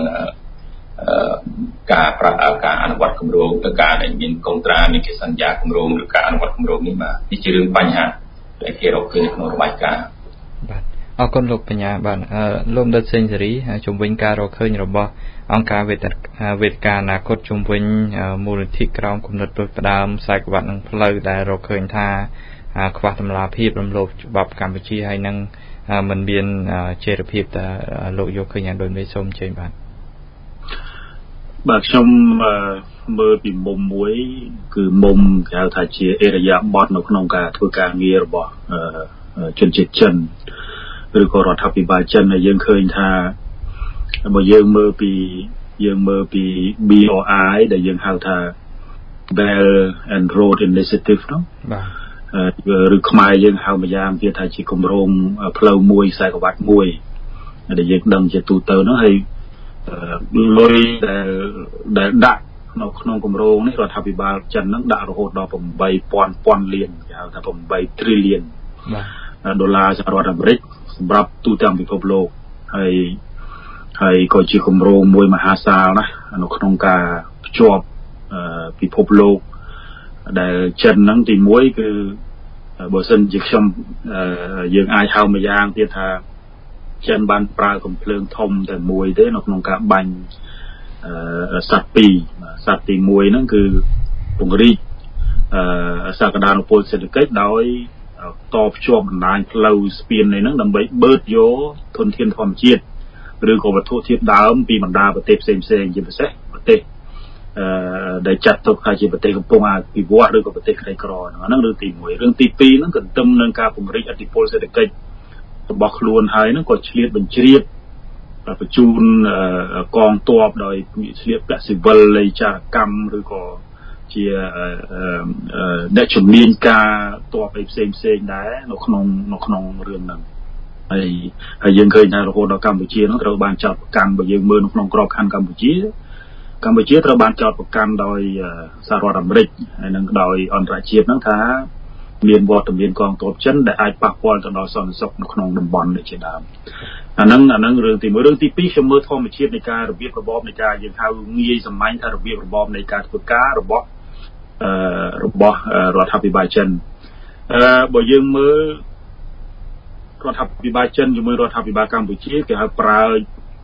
ការប្រតិការអនុវត្តគម្រោងទៅការដែលមានកុងត្រាមានកិច្ចសន្យាគម្រោងឬការអនុវត្តគម្រោងនេះបាទនេះជារឿងបញ្ហាដែលគេរកឃើញក្នុងរបាយការណ៍បាទអរគុណលោកបញ្ញាបាទលោកដិតសេងសេរីជំវិញការរកឃើញរបស់អង្គការវេទិកាវេទិកាអនាគតជំវិញមូលនិធិក្រោមគំនិតផ្ដួចផ្ដើមខ្សែក្បាត់និងផ្លូវដែលរកឃើញថាខ្វះតម្លាភាពរំលោភច្បាប់កម្ពុជាហើយនឹងមិនមានចេរភាពតើលោកយកឃើញយ៉ាងដូចនេះសូមអញ្ជើញបាទបាទខ្ញុំមើលពីមុំមួយគឺមុំគេហៅថាជាអេរយាប័តនៅក្នុងការធ្វើការងាររបស់ជនជាតិចិនឬក៏រដ្ឋាភិបាលចិនហើយយើងឃើញថាបើយើងមើលពីយើងមើលពី B O I ដែលយើងហៅថា Belt and Road Initiative នោះបាទឬខ្មែរយើងហៅម្យ៉ាងទៀតថាជាគម្រោងផ្លូវមួយខ្សែក្រវ៉ាត់មួយដែលយើងដឹងជាទូទៅនោះហើយលុយដែលដែលដាក់នៅក្នុងគម្រោងនេះរដ្ឋាភិបាលចិនហ្នឹងដាក់រហូតដល់eight thousandលានគេហៅថាeight trillion បាទដុល្លារសហរដ្ឋអាមេរិកសម្រាប់ទូទាំងពិភពលោកហើយហើយក៏ជាគម្រោងមួយមហាសាលណានៅក្នុងការភ្ជាប់ពិភពលោកដែលចិនហ្នឹងទីមួយគឺបើសិនជាខ្ញុំយើងអាចហៅម្យ៉ាងទៀតថាចិនបានប្រើកំភ្លើងធំតែមួយទេនៅក្នុងការបាញ់សត្វពីរសត្វទីមួយហ្នឹងគឺពង្រីកសក្តានុពលសេដ្ឋកិច្ចដោយតភ្ជាប់បណ្ដាញផ្លូវស្ពាននេះហ្នឹងដើម្បីបឺតយកធនធានធម្មជាតិឬក៏វត្ថុធាតុដើមពីបណ្ដាប្រទេសផ្សេងៗជាពិសេសប្រទេសអឺដែលចាត់ទុកថាជាប្រទេសកំពុងអភិវឌ្ឍឬក៏ប្រទេសក្រីក្រហ្នឹងរឿងទីមួយរឿងទីពីរហ្នឹងទន្ទឹមនឹងការពង្រីកឥទ្ធិពលសេដ្ឋកិច្ចរបស់ខ្លួនហើយហ្នឹងក៏ឆ្លៀតបញ្ជ្រាបបញ្ជូនកងទ័ពដោយឆ្លៀតពាក់ស៊ីវិលលេចារកម្មឬក៏ជាអ្នកជំនាញការទ័ពអីផ្សេងផ្សេងដែរនៅក្នុងនៅក្នុងរឿងហ្នឹងហើយហើយយើងឃើញថារហូតដល់កម្ពុជាហ្នឹងត្រូវបានចោទប្រកាន់បើយើងមើលនៅក្នុងក្របខ័ណ្ឌកម្ពុជាកម្ពុជាត្រូវបានចោទប្រកាន់ដោយសហរដ្ឋអាមេរិកហើយនឹងដោយអន្តរជាតិហ្នឹងថាមានវត្តមានកងទ័ពចិនដែលអាចប៉ះពាល់ទៅដល់សន្តិសុខនៅក្នុងតំបន់នេះជាដើមអាហ្នឹងអាហ្នឹងរឿងទីមួយរឿងទីពីរខ្ញុំមើលធម្មជាតិនៃការរបៀបរបបនៃការយើងហៅងាយសម្ាញ់ថារបៀបរបបនៃការធ្វើការរបស់អឺរបស់រដ្ឋាភិបាលចិនអឺបើយើងមើលរដ្ឋាភិបាលចិនជាមួយរដ្ឋាភិបាលកម្ពុជាគេហៅប្រើ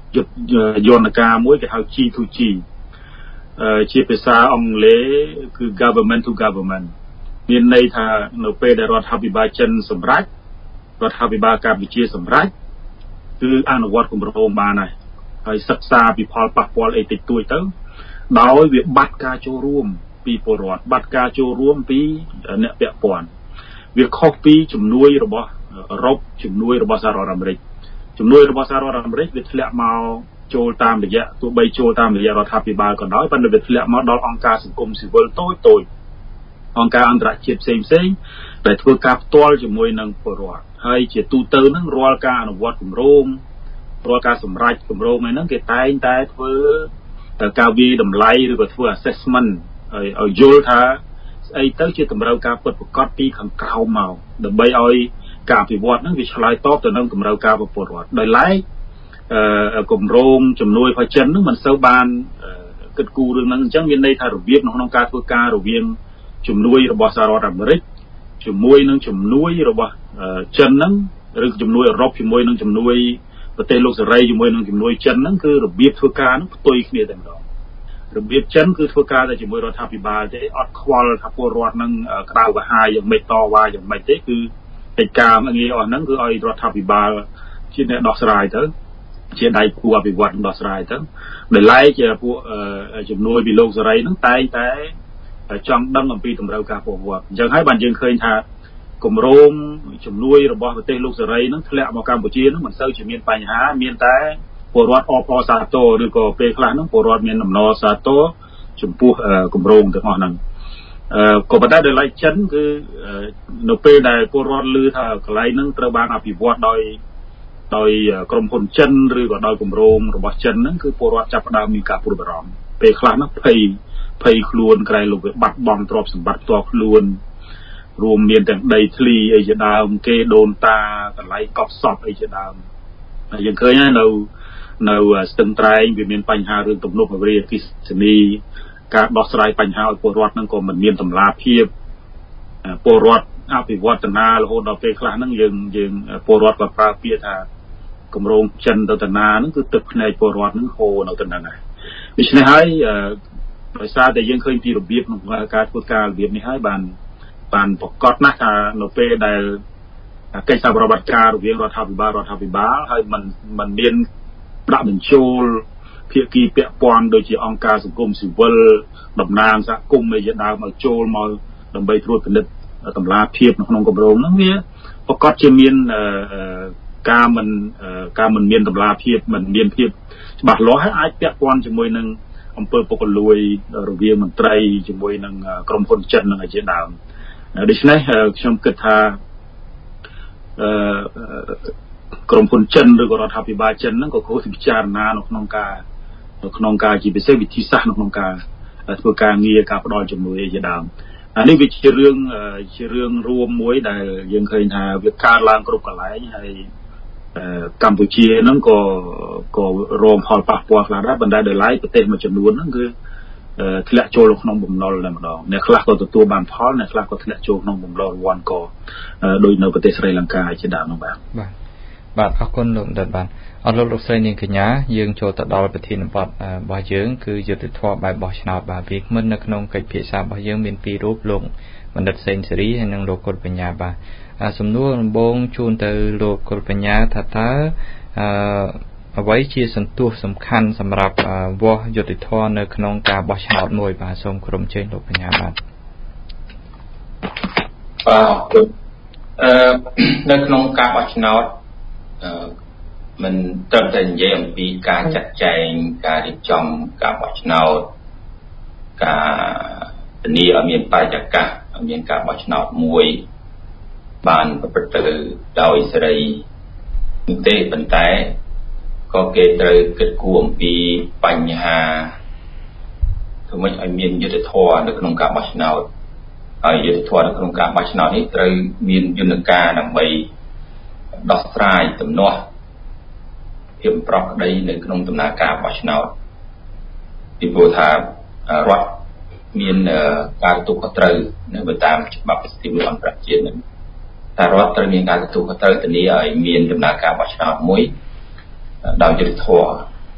យុទ្ធយន្តការមួយគេហៅ G to G ជាភាសាអង់គ្លេសគឺ government to government មានន័យថានៅពេលដែលរដ្ឋាភិបាលចិនសម្រេចរដ្ឋាភិបាលកម្ពុជាសម្រេចគឺអនុវត្តគម្រោងបានហើយហើយសិក្សាពីផលប៉ះពាល់អីតិចតួចទៅដោយវាបាត់ការចូលរួមពីពលរដ្ឋបាត់ការចូលរួមពីអ្នកពាក់ព័ន្ធវាខុសពីជំនួយរបស់អឺរ៉ុបជំនួយរបស់សហរដ្ឋអាមេរិកជំនួយរបស់សហរដ្ឋអាមេរិកវាធ្លាក់មកចូលតាមរយៈទោះបីចូលតាមរយៈរដ្ឋាភិបាលក៏ដោយប៉ុន្តែវាធ្លាក់មកដល់អង្គការសង្គមស៊ីវិលតូចតូចអង្គការអន្តរជាតិផ្សេងផ្សេងដែលធ្វើការផ្ទាល់ជាមួយនឹងពលរដ្ឋហើយជាទូទៅហ្នឹងរាល់ការអនុវត្តគម្រោងរាល់ការសម្រេចគម្រោងហ្នឹងគេតែងតែធ្វើការវិតម្លៃឬក៏ធ្វើ assessment ឲ្យឲ្យយល់ថាស្អីទៅជាតម្រូវការពិតប្រាកដពីខាងក្រៅមកដើម្បីឲ្យការអភិវឌ្ឍហ្នឹងវាឆ្លើយតបទៅនឹងតម្រូវការពលរដ្ឋដោយឡែកអឺគម្រោងជំនួយផលចិនហ្នឹងមិនសូវបានគិតគូររឿងហ្នឹងអញ្ចឹងមានន័យថារបៀបក្នុងការធ្វើការរវាងជំនួយរបស់សហរដ្ឋអាមេរិកជាមួយនឹងជំនួយរបស់ចិនហ្នឹងឬជំនួយអឺរ៉ុបជាមួយនឹងជំនួយប្រទេសលោកសេរីជាមួយនឹងជំនួយចិនហ្នឹងគឺរបៀបធ្វើការហ្នឹងផ្ទុយគ្នាតែម្ដងរបៀបចិនគឺធ្វើការតែជាមួយរដ្ឋាភិបាលទេអត់ខ្វល់ថាពលរដ្ឋហ្នឹងក្តៅក្រហាយយ៉ាងម៉េចតវ៉ាយ៉ាងម៉េចទេគឺកិច្ចការងារអស់ហ្នឹងគឺឲ្យរដ្ឋាភិបាលជាអ្នកដោះស្រាយទៅជាដៃគូអភិវឌ្ឍដោះស្រាយទៅដោយឡែកពួកជំនួយពីលោកសេរីហ្នឹងតែងតែចង់ដឹងអំពីតម្រូវការពលរដ្ឋអញ្ចឹងហើយបានយើងឃើញថាគម្រោងជំនួយរបស់ប្រទេសលោកសេរីហ្នឹងធ្លាក់មកកម្ពុជាហ្នឹងមិនសូវជាមានបញ្ហាមានតែពលរដ្ឋអបអរសាទរឬក៏ពេលខ្លះហ្នឹងពលរដ្ឋមានអំណរសាទរចំពោះគម្រោងទាំងអស់ហ្នឹងអឺក៏ប៉ុន្តែដោយឡែកចិនគឺនៅពេលដែលពលរដ្ឋឮថាកន្លែងហ្នឹងត្រូវបានអភិវឌ្ឍដោយដោយក្រុមហ៊ុនចិនឬក៏ដោយគម្រោងរបស់ចិនហ្នឹងគឺពលរដ្ឋចាប់ផ្ដើមមានការព្រួយបារម្ភពេលខ្លះហ្នឹងភ័យភ័យខ្លួនក្រែងលោកវាបាត់បង់ទ្រព្យសម្បត្តិផ្ទាល់ខ្លួនរួមមានទាំងដីធ្លីអីជាដើមគេដូនតាកន្លែងកប់សពអីជាដើមហើយយើងឃើញហើយនៅនៅស្ទឹងត្រែងវាមានបញ្ហារឿងទំនប់វារីអគ្គិសនីការដោះស្រាយបញ្ហាឲ្យពលរដ្ឋហ្នឹងក៏មិនមានតម្លាភាពពលរដ្ឋអភិវឌ្ឍនារហូតដល់ពេលខ្លះហ្នឹងយើងយើងពលរដ្ឋក៏ប្រើពាក្យថាគម្រោងចិនទៅតាណាហ្នឹងគឺទឹកភ្នែកពលរដ្ឋហ្នឹងហូរនៅទៅហ្នឹងហើយដូច្នេះហើយដោយសារតែយើងឃើញពីរបៀបក្នុងការធ្វើការរបៀបនេះហើយបានបានប្រកាសណាស់ថានៅពេលដែលកិច្ចសហប្រតិបត្តិការរវាងរដ្ឋាភិបាលរដ្ឋាភិបាលហើយมันมันមានដាក់បញ្ចូលភាគីពាក់ព័ន្ធដូចជាអង្គការសង្គមស៊ីវិលតំណាងសហគមន៍អីជាដើមឲ្យចូលមកដើម្បីត្រួតពិនិត្យតម្លាភាពនៅក្នុងគម្រោងហ្នឹងវាប្រកាសជាមានការមិនការមិនមានតម្លាភាពមិនមានភាពច្បាស់លាស់ហើយអាចពាក់ព័ន្ធជាមួយនឹងអំពើពុករលួយរវាងមន្ត្រីជាមួយនឹងក្រុមហ៊ុនចិននឹងឯជាដើមដូច្នេះខ្ញុំគិតថាអឺក្រុមហ៊ុនចិនឬក៏រដ្ឋាភិបាលចិនហ្នឹងក៏គួរពិចារណានៅក្នុងការនៅក្នុងការជាពិសេសវិធីសាស្ត្រនៅក្នុងការធ្វើការងារការផ្ដល់ជំនួយឯជាដើមអានេះវាជារឿងជារឿងរួមមួយដែលយើងឃើញថាវាកើតឡើងគ្រប់កន្លែងហើយកម្ពុជាហ្នឹងក៏ក៏រងផលប៉ះពាល់ខ្លះដែរបណ្ដាលដោយឡែកប្រទេសមួយចំនួនហ្នឹងគឺធ្លាក់ចូលក្នុងបំណុលតែម្ដងអ្នកខ្លះក៏ទទួលបានផលអ្នកខ្លះក៏ធ្លាក់ចូលក្នុងបំណុលរង្វាន់ក៏ដោយនៅប្រទេសស្រីលង្កាជាដើមនោះបាទបាទបាទអរគុណលោកដិតបាទអរលោកលោកស្រីនាងកញ្ញាយើងចូលទៅដល់ប្រធានបទរបស់យើងគឺយុទ្ធធម៌បែបបោះឆ្នោតបាទវាគ្មិននៅក្នុងកិច្ចពិភាក្សារបស់យើងមានពីររូបលោកបណ្ឌិតសេនស៊ូរីហើយនិងលោកកុលបញ្ញាបាទសំណួរដំបូងជូនទៅលោកកុលបញ្ញាថាតើអឺអ្វីជាសន្ទុះសំខាន់សម្រាប់វាស់យុទ្ធធម៌នៅក្នុងការបោះឆ្នោតមួយបាទសូមក្រុមជើញលោកបញ្ញាបាទបាទអរគុណអឺនៅក្នុងការបោះឆ្នោតអឺមិនត្រឹមតែនិយាយអំពីការចាត់ចែងការរៀបចំការបោះឆ្នោតការធានាឲ្យមានបរិយាកាសឲ្យមានការបោះឆ្នោតមួយបានប្រព្រឹត្តទៅដោយសេរីនោះទេប៉ុន្តែក៏គេត្រូវគិតគូរអំពីបញ្ហាធ្វើម៉េចឲ្យមានយុត្តិធម៌នៅក្នុងការបោះឆ្នោតហើយយុត្តិធម៌នៅក្នុងការបោះឆ្នោតនេះត្រូវមានយន្តការដើម្បីដោះស្រាយទំនាស់ភាពប្រក្រតីនៅក្នុងដំណើរការបោះឆ្នោតពីព្រោះថារដ្ឋមានការទទួលខុសត្រូវនៅតាមច្បាប់សិទ្ធិមនុស្សអន្តរជាតិនឹងតែរដ្ឋត្រូវមានការទទួលខុសត្រូវធានាឲ្យមានដំណើរការបោះឆ្នោតមួយដោយយុត្តិធម៌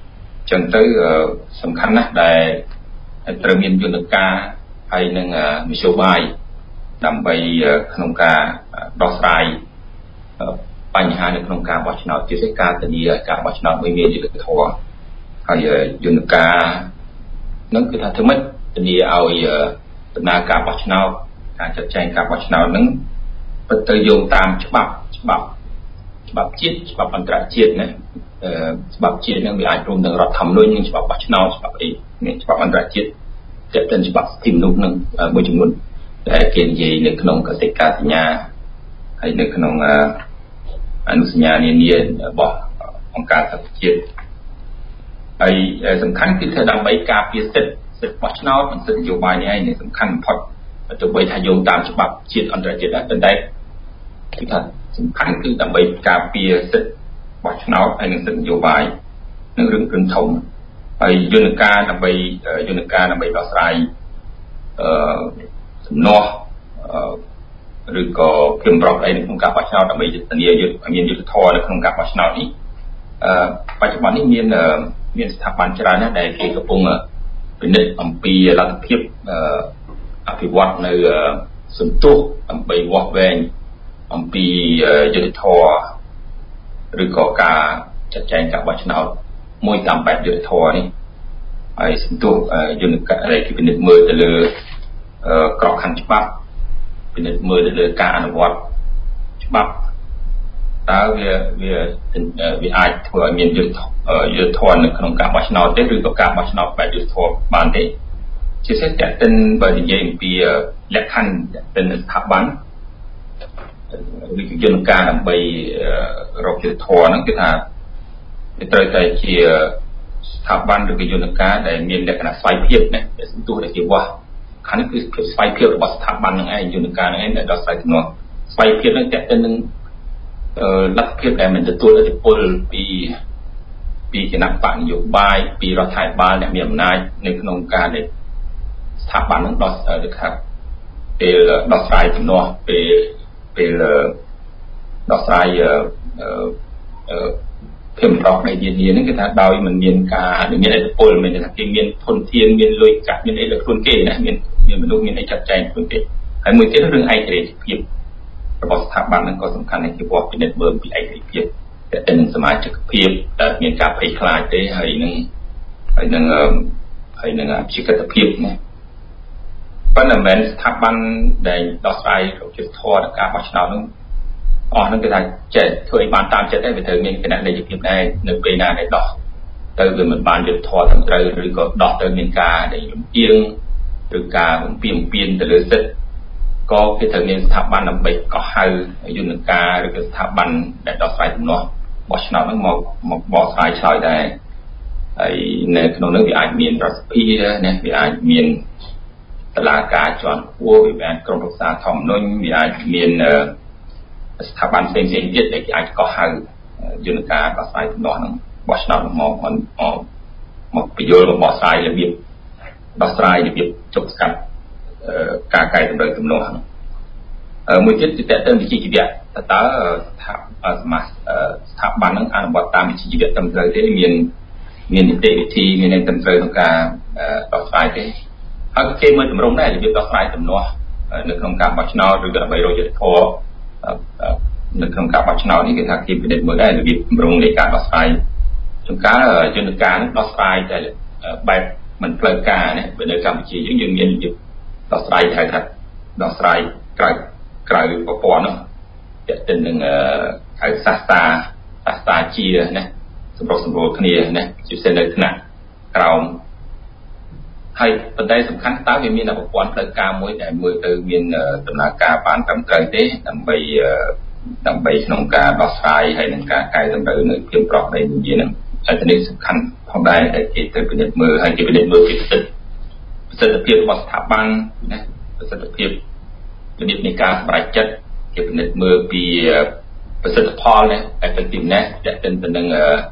ចឹងទៅសំខាន់ណាស់ដែលត្រូវមានយន្តការហើយនឹងមធ្យោបាយដើម្បីក្នុងការដោះស្រាយបញ្ហានៅក្នុងការបោះឆ្នោតជាពិសេសការធានាការបោះឆ្នោតមួយមានយុត្តិធម៌ហើយយន្តការនឹងគឺថាធ្វើម៉េចធានាឲ្យដំណើរការបោះឆ្នោតការចាត់ចែងការបោះឆ្នោតនឹងពិតទៅយោងតាមច្បាប់ច្បាប់ច្បាប់ជាតិច្បាប់អន្តរជាតិណាច្បាប់ជាតិនឹងវាអាចរួមនឹងរដ្ឋធម្មនុញ្ញនិងច្បាប់បោះឆ្នោតច្បាប់អីមានច្បាប់អន្តរជាតិទាក់ទិនច្បាប់សិទ្ធិមនុស្សនឹងមួយចំនួនដែលគេនិយាយនៅក្នុងកសិកាសញ្ញាហើយនៅក្នុងអនុសញ្ញានានារបស់អង្គការសហប្រជាជាតិហើយសំខាន់គឺថាដើម្បីការពារសិទ្ធិសិទ្ធិបោះឆ្នោតនិងសិទ្ធិនយោបាយនេះឯងសំខាន់បំផុតទោះបីថាយោងតាមច្បាប់ជាតិអន្តរជាតិដែរប៉ុន្តែគឺថាសំខាន់គឺដើម្បីការពារសិទ្ធិបោះឆ្នោតហើយនិងសិទ្ធិនយោបាយនឹងរឿងព្រឹងធំហើយយន្តការដើម្បីយន្តការដើម្បីដោះស្រាយអឺសំណោះឬក៏គំរប់អីនៅក្នុងការបោះឆ្នោតដើម្បីធានាយុទ្ធមានយុទ្ធធម៌នៅក្នុងការបោះឆ្នោតនេះអឺបច្ចុប្បន្ននេះមានមានស្ថាប័នច្រើនណាស់ដែលគេកំពុងពិនិត្យអំពីលទ្ធភាពអភិវឌ្ឍនៅសន្ទុះដើម្បីវាស់វែងអំពីយុទ្ធធម៌ឬក៏ការចាត់ចែងការបោះឆ្នោតមួយតាមបែបយុទ្ធធម៌នេះហើយសន្ទុះយន្តការដែលគេពិនិត្យមើលទៅលើក្របខ័ណ្ឌច្បាប់ពិនិត្យមើលទៅលើការអនុវត្តច្បាប់តើវាវាវាអាចធ្វើឲ្យមានយុទ្ធយុទ្ធធម៌នៅក្នុងការបោះឆ្នោតទេឬក៏ការបោះឆ្នោតបែបយុទ្ធធម៌បានទេជាពិសេសតែទិនបើនិយាយអំពីលក្ខខណ្ឌទិនស្ថាប័នឬក៏យន្តការដើម្បីរកយុទ្ធធម៌ហ្នឹងគឺថាវាត្រូវតែជាស្ថាប័នឬក៏យន្តការដែលមានលក្ខណៈស្វ័យភាពណាដែលសន្ទុះដែលគេវាស់ខាងនេះគឺភាពស្វ័យភាពរបស់ស្ថាប័នហ្នឹងឯងយន្តការហ្នឹងឯងដែលដោះស្រាយទំនាស់ស្វ័យភាពហ្នឹងតើទៅនឹងលទ្ធភាពដែលមិនទទួលឥទ្ធិពលពីពីគណៈបកនយោបាយពីរដ្ឋាភិបាលអ្នកមានអំណាចនៅក្នុងការដែលស្ថាប័នហ្នឹងដោះទៅថាពេលដោះស្រាយទំនាស់ពេលពេលដោះស្រាយអឺភាពរកនៃនានាហ្នឹងគឺថាដោយមិនមានការមានឥទ្ធិពលមានថាគេមានធនធានមានលុយកាក់មានអីលើខ្លួនគេណាមានមានមនុស្សមានអីចាត់ចែងខ្លួនគេហើយមួយទៀតរឿងឯករាជ្យភាពរបស់ស្ថាប័នហ្នឹងក៏សំខាន់ដែរគេវាស់ពិនិត្យមើលពីឯករាជ្យភាពតែទៅនឹងសមាជិកភាពតើមានការភ័យខ្លាចទេហើយនឹងហើយនឹងហើយនឹងអភិក្រិតភាពណាប៉ុន្តែមិនមែនស្ថាប័នដែលដោះស្រាយរកយុទ្ធធម៌ដល់ការបោះឆ្នោតហ្នឹងអស់ហ្នឹងគេថាចេះធ្វើឲ្យបានតាមចិត្តដែរវាត្រូវមានគណៈនយោបាយដែរនៅពេលណាដែលដោះទៅវាមិនបានយុទ្ធធម៌ត្រឹមត្រូវឬក៏ដោះទៅមានការដែលលំអៀងឬការបំពានបំពានទៅលើសិទ្ធិក៏គេត្រូវមានស្ថាប័នដើម្បីកោះហៅយន្តការឬក៏ស្ថាប័នដែលដោះស្រាយទំនាស់បោះឆ្នោតហ្នឹងមកមកបកស្រាយឆ្លើយដែរហើយនៅក្នុងនោះវាអាចមានរដ្ឋសភាណាវាអាចមានតឡាការជាន់ខ្ពស់វាអាចក្រុមប្រឹក្សាធម្មនុញ្ញវាអាចមានស្ថាប័នផ្សេងៗទៀតដែលគេអាចកោះហៅយន្តការដោះស្រាយទំនាស់ហ្នឹងបោះឆ្នោតមកមកមកបញ្យល់មកបកស្រាយរបៀបដោះស្រាយរបៀបជប់ស្កាត់ការកែតម្រូវទំនាស់ហ្នឹងមួយទៀតគឺតើតើវិជ្ជាជីវៈតើតើសមាស្ថាប័នហ្នឹងអនុវត្តតាមវិជ្ជាជីវៈត្រឹមត្រូវទេមានមាននីតិវិធីមាននឹងត្រឹមត្រូវក្នុងការដោះស្រាយទេហើយគេមើលតម្រង់ដែររបៀបដោះស្រាយទំនាស់នៅក្នុងការបោះឆ្នោតឬក៏ដើម្បីរកយុត្តិធម៌នៅក្នុងការបោះឆ្នោតនេះគេថាគេពិនិត្យមើលដែររបៀបតម្រង់នៃការដោះស្រាយចំការយន្តការនេះដោះស្រាយតែបែបមិនផ្លូវការណាបើនៅកម្ពុជាយើងយើងមានរបៀបដោះស្រាយហៅថាដោះស្រាយក្រៅក្រៅប្រព័ន្ធនោះទាក់ទិននឹងហៅសាស្ត្រាសាស្ត្រាជាណាសម្រុះសម្រួលគ្នាណាជាពិសេសនៅថ្នាក់ក្រោមហើយប៉ុន្តែសំខាន់តើវាមានប្រព័ន្ធផ្លូវការមួយដែលមើលទៅមានដំណើរការបានត្រឹមត្រូវទេដើម្បីដើម្បីក្នុងការដោះស្រាយហើយនឹងការកែតម្រូវនៅភាពប្រកបនៃវិញ្ញាណហ្នឹងហើយទៅនេះសំខាន់ផងដែរដែលគេត្រូវពិនិត្យមើលហើយគេពិនិត្យមើលពីប្រសិទ្ធប្រសិទ្ធភាពរបស់ស្ថាប័នណាប្រសិទ្ធភាពរបៀបនៃការសម្រេចចិត្តគេពិនិត្យមើលពីប្រសិទ្ធផលណា effectiveness ដែលទៅនឹង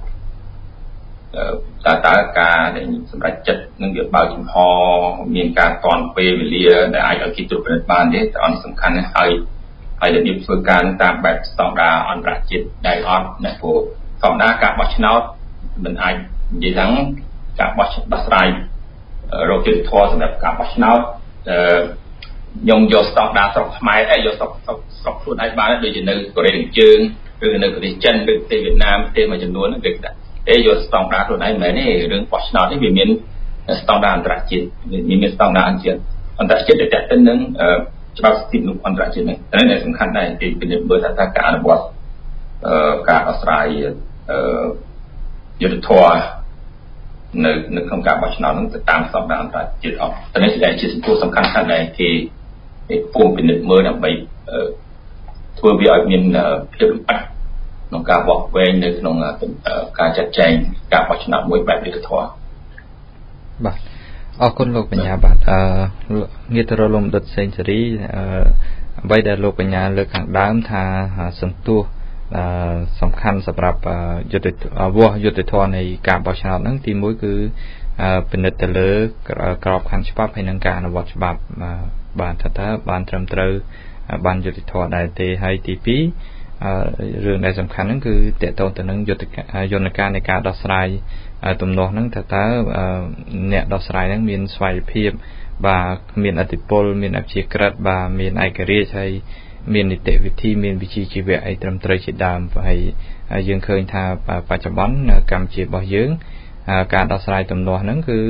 តើតើការដែលសម្រេចចិត្តនឹងវាបើកចំហមានការតន់ពេលវេលាដែលអាចឲ្យគេត្រួតពិនិត្យបានទេតែអនសំខាន់ណាស់ហើយហើយរបៀបធ្វើការតាមបែបស្តង់ដារអន្តរជាតិដែលអត់ណាព្រោះស្តង់ដារការបោះឆ្នោតមិនអាចនិយាយថាការបោះដោះស្រាយរោគយុត្តិធម៌សម្រាប់ការបោះឆ្នោតខ្ញុំយកស្តង់ដារស្រុកខ្មែរឯងយកស្រុកស្រុកខ្លួនឯងបានដូចជានៅកូរ៉េខាងជើងឬនៅប្រទេសចិនឬប្រទេសវៀតណាមប្រទេសមួយចំនួនហ្នឹងគេដាក់អេយកស្តង់ដារខ្លួនឯងមិនមែនទេរឿងបោះឆ្នោតនេះវាមានស្តង់ដារអន្តរជាតិវាមានស្តង់ដារអន្តរជាតិអន្តរជាតិដែលតេតិននឹងច្បាប់សិទ្ធិមនុស្សអន្តរជាតិហ្នឹងតែនេះសំខាន់ដែរគេពិនិត្យមើលថាការអនុវត្តការដោះស្រាយយុត្តិធម៌នៅនៅក្នុងការបោះឆ្នោតហ្នឹងទៅតាមស្តង់ដារអន្តរជាតិអត់តែនេះជាសំខាន់សំខាន់ណាស់ដែលគេគេពុំពិនិត្យមើលដើម្បីធ្វើវាឲ្យមានភាពលម្អិតក្នុងការបោះវែងនៅក្នុងការចាត់ចែងការបោះឆ្នោតមួយបែបយុត្តិធម៌បាទអរគុណលោកបញ្ញាបាទអឺងាកទៅរកលោកដុតសេងសេរីអឺអ្វីដែលលោកបញ្ញាលើកខាងដើមថាសន្ទុះអឺសំខាន់សម្រាប់យុទ្ធវាស់យុទ្ធធននៃការបោះឆ្នោតហ្នឹងទីមួយគឺពិនិត្យទៅលើក្របខ័ណ្ឌច្បាប់ហើយនឹងការអនុវត្តច្បាប់បានថាតើបានត្រឹមត្រូវបានយុត្តិធម៌ដែរទេហើយទីពីររឿងដែលសំខាន់ហ្នឹងគឺតកតងទៅនឹងយុទ្ធយន្តការនៃការដោះស្រាយទំនាស់ហ្នឹងថាតើអ្នកដោះស្រាយហ្នឹងមានស្វ័យភាពបាទមានអធិពលមានអព្យាក្រឹតបាទមានឯករាជ្យហើយមាននីតិវិធីមានវិជ្ជាជីវៈអីត្រឹមត្រូវជាដើមហើយយើងឃើញថាបច្ចុប្បន្នកម្ពុជារបស់យើងការដោះស្រាយទំនាស់ហ្នឹងគឺ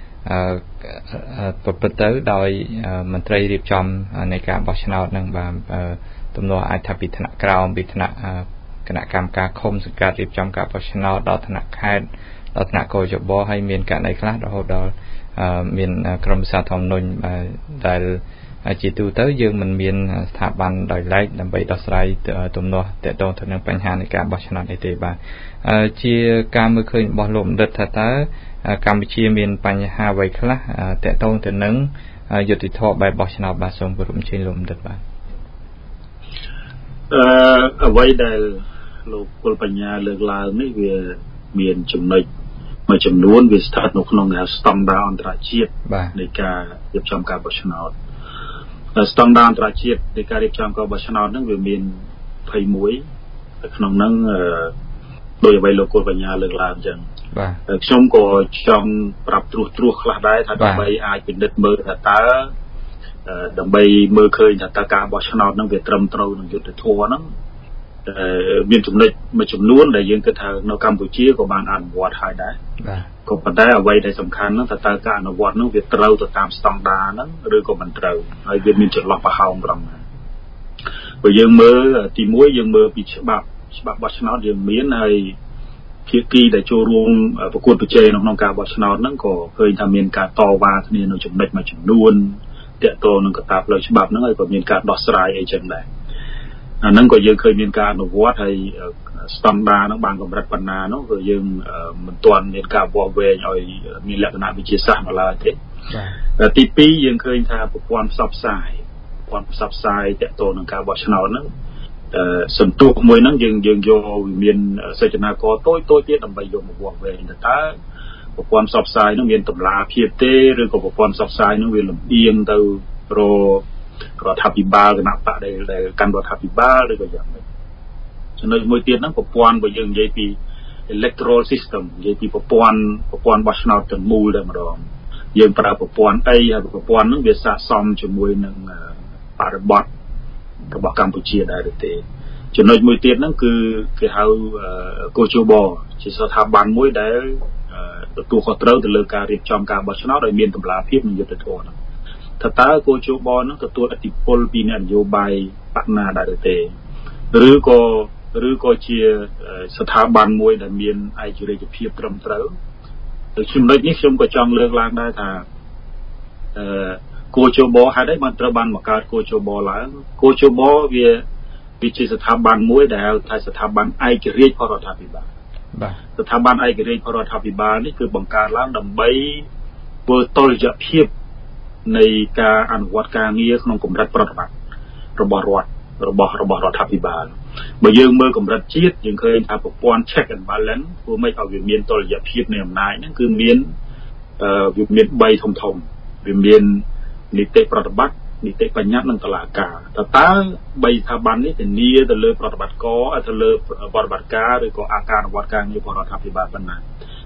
ប្រព្រឹត្តទៅដោយមន្ត្រីរៀបចំនៃការបោះឆ្នោតហ្នឹងបាទទំនាស់អាចថាពីថ្នាក់ក្រោមពីថ្នាក់គណៈកម្មការឃុំសង្កាត់រៀបចំការបោះឆ្នោតដល់ថ្នាក់ខេត្តដល់ថ្នាក់កោជបហើយមានករណីខ្លះរហូតដល់មានក្រមសាធម្មនុញ្ញដែលជាទូទៅយើងមិនមានស្ថាប័នដោយឡែកដើម្បីដោះស្រាយទំនាស់ទាក់ទងទៅនឹងបញ្ហានៃការបោះឆ្នោតនេះទេបាទជាការមើលឃើញរបស់លោកបណ្ឌិតថាតើកម្ពុជាមានបញ្ហាអ្វីខ្លះទាក់ទងទៅនឹងយុត្តិធម៌បែបបោះឆ្នោតបាទសូមគោរពអញ្ជើញលោកបណ្ឌិតបាទអឺអ្វីដែលលោកពលបញ្ញាលើកឡើងនេះវាមានចំណុចមួយចំនួនវាស្ថិតនៅក្នុងស្តង់ដារអន្តរជាតិនៃការរៀបចំការបោះឆ្នោតស្តង់ដារអន្តរជាតិនៃការរៀបចំការបោះឆ្នោតហ្នឹងវាមានยี่สิบเอ็ดនៅក្នុងហ្នឹងដោយអ្វីលោកពលបញ្ញាលើកឡើងអញ្ចឹងបាទខ្ញុំក៏ចង់ប្រាប់ត្រួសត្រាសខ្លះដែរថាដើម្បីអាចពិនិត្យមើលថាតើដើម្បីមើលឃើញថាតើការបោះឆ្នោតហ្នឹងវាត្រឹមត្រូវនឹងយុត្តិធម៌ហ្នឹងមានចំណុចមួយចំនួនដែលយើងគិតថានៅកម្ពុជាក៏បានអនុវត្តហើយដែរបាទក៏ប៉ុន្តែអ្វីដែលសំខាន់ហ្នឹងថាតើការអនុវត្តហ្នឹងវាត្រូវទៅតាមស្តង់ដារហ្នឹងឬក៏មិនត្រូវហើយវាមានចន្លោះប្រហោងប្រមាណបើយើងមើលទីមួយយើងមើលពីច្បាប់ច្បាប់បោះឆ្នោតយើងមានហើយភាគីដែលចូលរួមប្រកួតប្រជែងក្នុងការបោះឆ្នោតហ្នឹងក៏ឃើញថាមានការតវ៉ាគ្នានៅចំណុចមួយចំនួនទាក់ទងនឹងកត្តាផ្លូវច្បាប់ហ្នឹងហើយក៏មានការដោះស្រាយអីចឹងដែរអាហ្នឹងក៏យើងឃើញមានការអនុវត្តហើយស្តង់ដារហ្នឹងបានកម្រិតប៉ុណ្ណានោះក៏យើងមិនទាន់មានការវាស់វែងឲ្យមានលក្ខណៈវិទ្យាសាស្ត្រមកឡើយទេបាទទីពីរយើងឃើញថាប្រព័ន្ធផ្សព្វផ្សាយប្រព័ន្ធផ្សព្វផ្សាយទាក់ទងនឹងការបោះឆ្នោតហ្នឹងសន្ទុះមួយហ្នឹងយើងយើងយកមានសេចក្ដីករតូចតូចទៀតដើម្បីយកមកវាស់វែងទៅតើប្រព័ន្ធផ្សព្វផ្សាយហ្នឹងមានតម្លាភាពទេឬក៏ប្រព័ន្ធផ្សព្វផ្សាយហ្នឹងវាលំអៀងទៅររដ្ឋាភិបាលគណៈបកដែលកាន់រដ្ឋាភិបាលឬក៏យ៉ាងម៉េចចំណុចមួយទៀតហ្នឹងប្រព័ន្ធបើយើងនិយាយពី electoral system និយាយពីប្រព័ន្ធប្រព័ន្ធបោះឆ្នោតទាំងមូលតែម្ដងយើងប្រើប្រព័ន្ធអីហើយប្រព័ន្ធហ្នឹងវាស័ក្តិសមជាមួយនឹងបរិបទរបស់កម្ពុជាដែរឬទេចំណុចមួយទៀតហ្នឹងគឺគេហៅកោជបជាស្ថាប័នមួយដែលទទួលខុសត្រូវទៅលើការរៀបចំការបោះឆ្នោតឲ្យមានតម្លាភាពនិងយុត្តិធម៌ហ្នឹងថាតើកោជបហ្នឹងទទួលឥទ្ធិពលពីអ្នកនយោបាយបកណាដែរឬទេឬក៏ឬក៏ជាស្ថាប័នមួយដែលមានឯករាជ្យភាពត្រឹមត្រូវទៅចំណុចនេះខ្ញុំក៏ចង់លើកឡើងដែរថាអឺកោជបហេតុអីបានត្រូវបានបង្កើតកោជបឡើងកោជបវាវាជាស្ថាប័នមួយដែលហៅថាស្ថាប័នឯករាជ្យរបស់រដ្ឋាភិបាលបាទស្ថាប័នឯករាជ្យរបស់រដ្ឋាភិបាលនេះគឺបង្កើតឡើងដើម្បីធ្វើតុល្យភាពនៃការអនុវត្តការងារក្នុងកម្រិតប្រតិបត្តិរបស់រដ្ឋរបស់របស់រដ្ឋាភិបាលបើយើងមើលកម្រិតជាតិយើងឃើញថាប្រព័ន្ធ check and balance ធ្វើម៉េចឲ្យវាមានតុល្យភាពនៃអំណាចហ្នឹងគឺមានអឺវាមានបីធំធំវាមាននីតិប្រតិបត្តិនីតិបញ្ញត្តិនិងតុលាការតើតើបីស្ថាប័ននេះធានាទៅលើប្រតិបត្តិការទៅលើប្រតិបត្តិការឬក៏អាការអនុវត្តការងាររបស់រដ្ឋាភិបាលប៉ុណ្ណា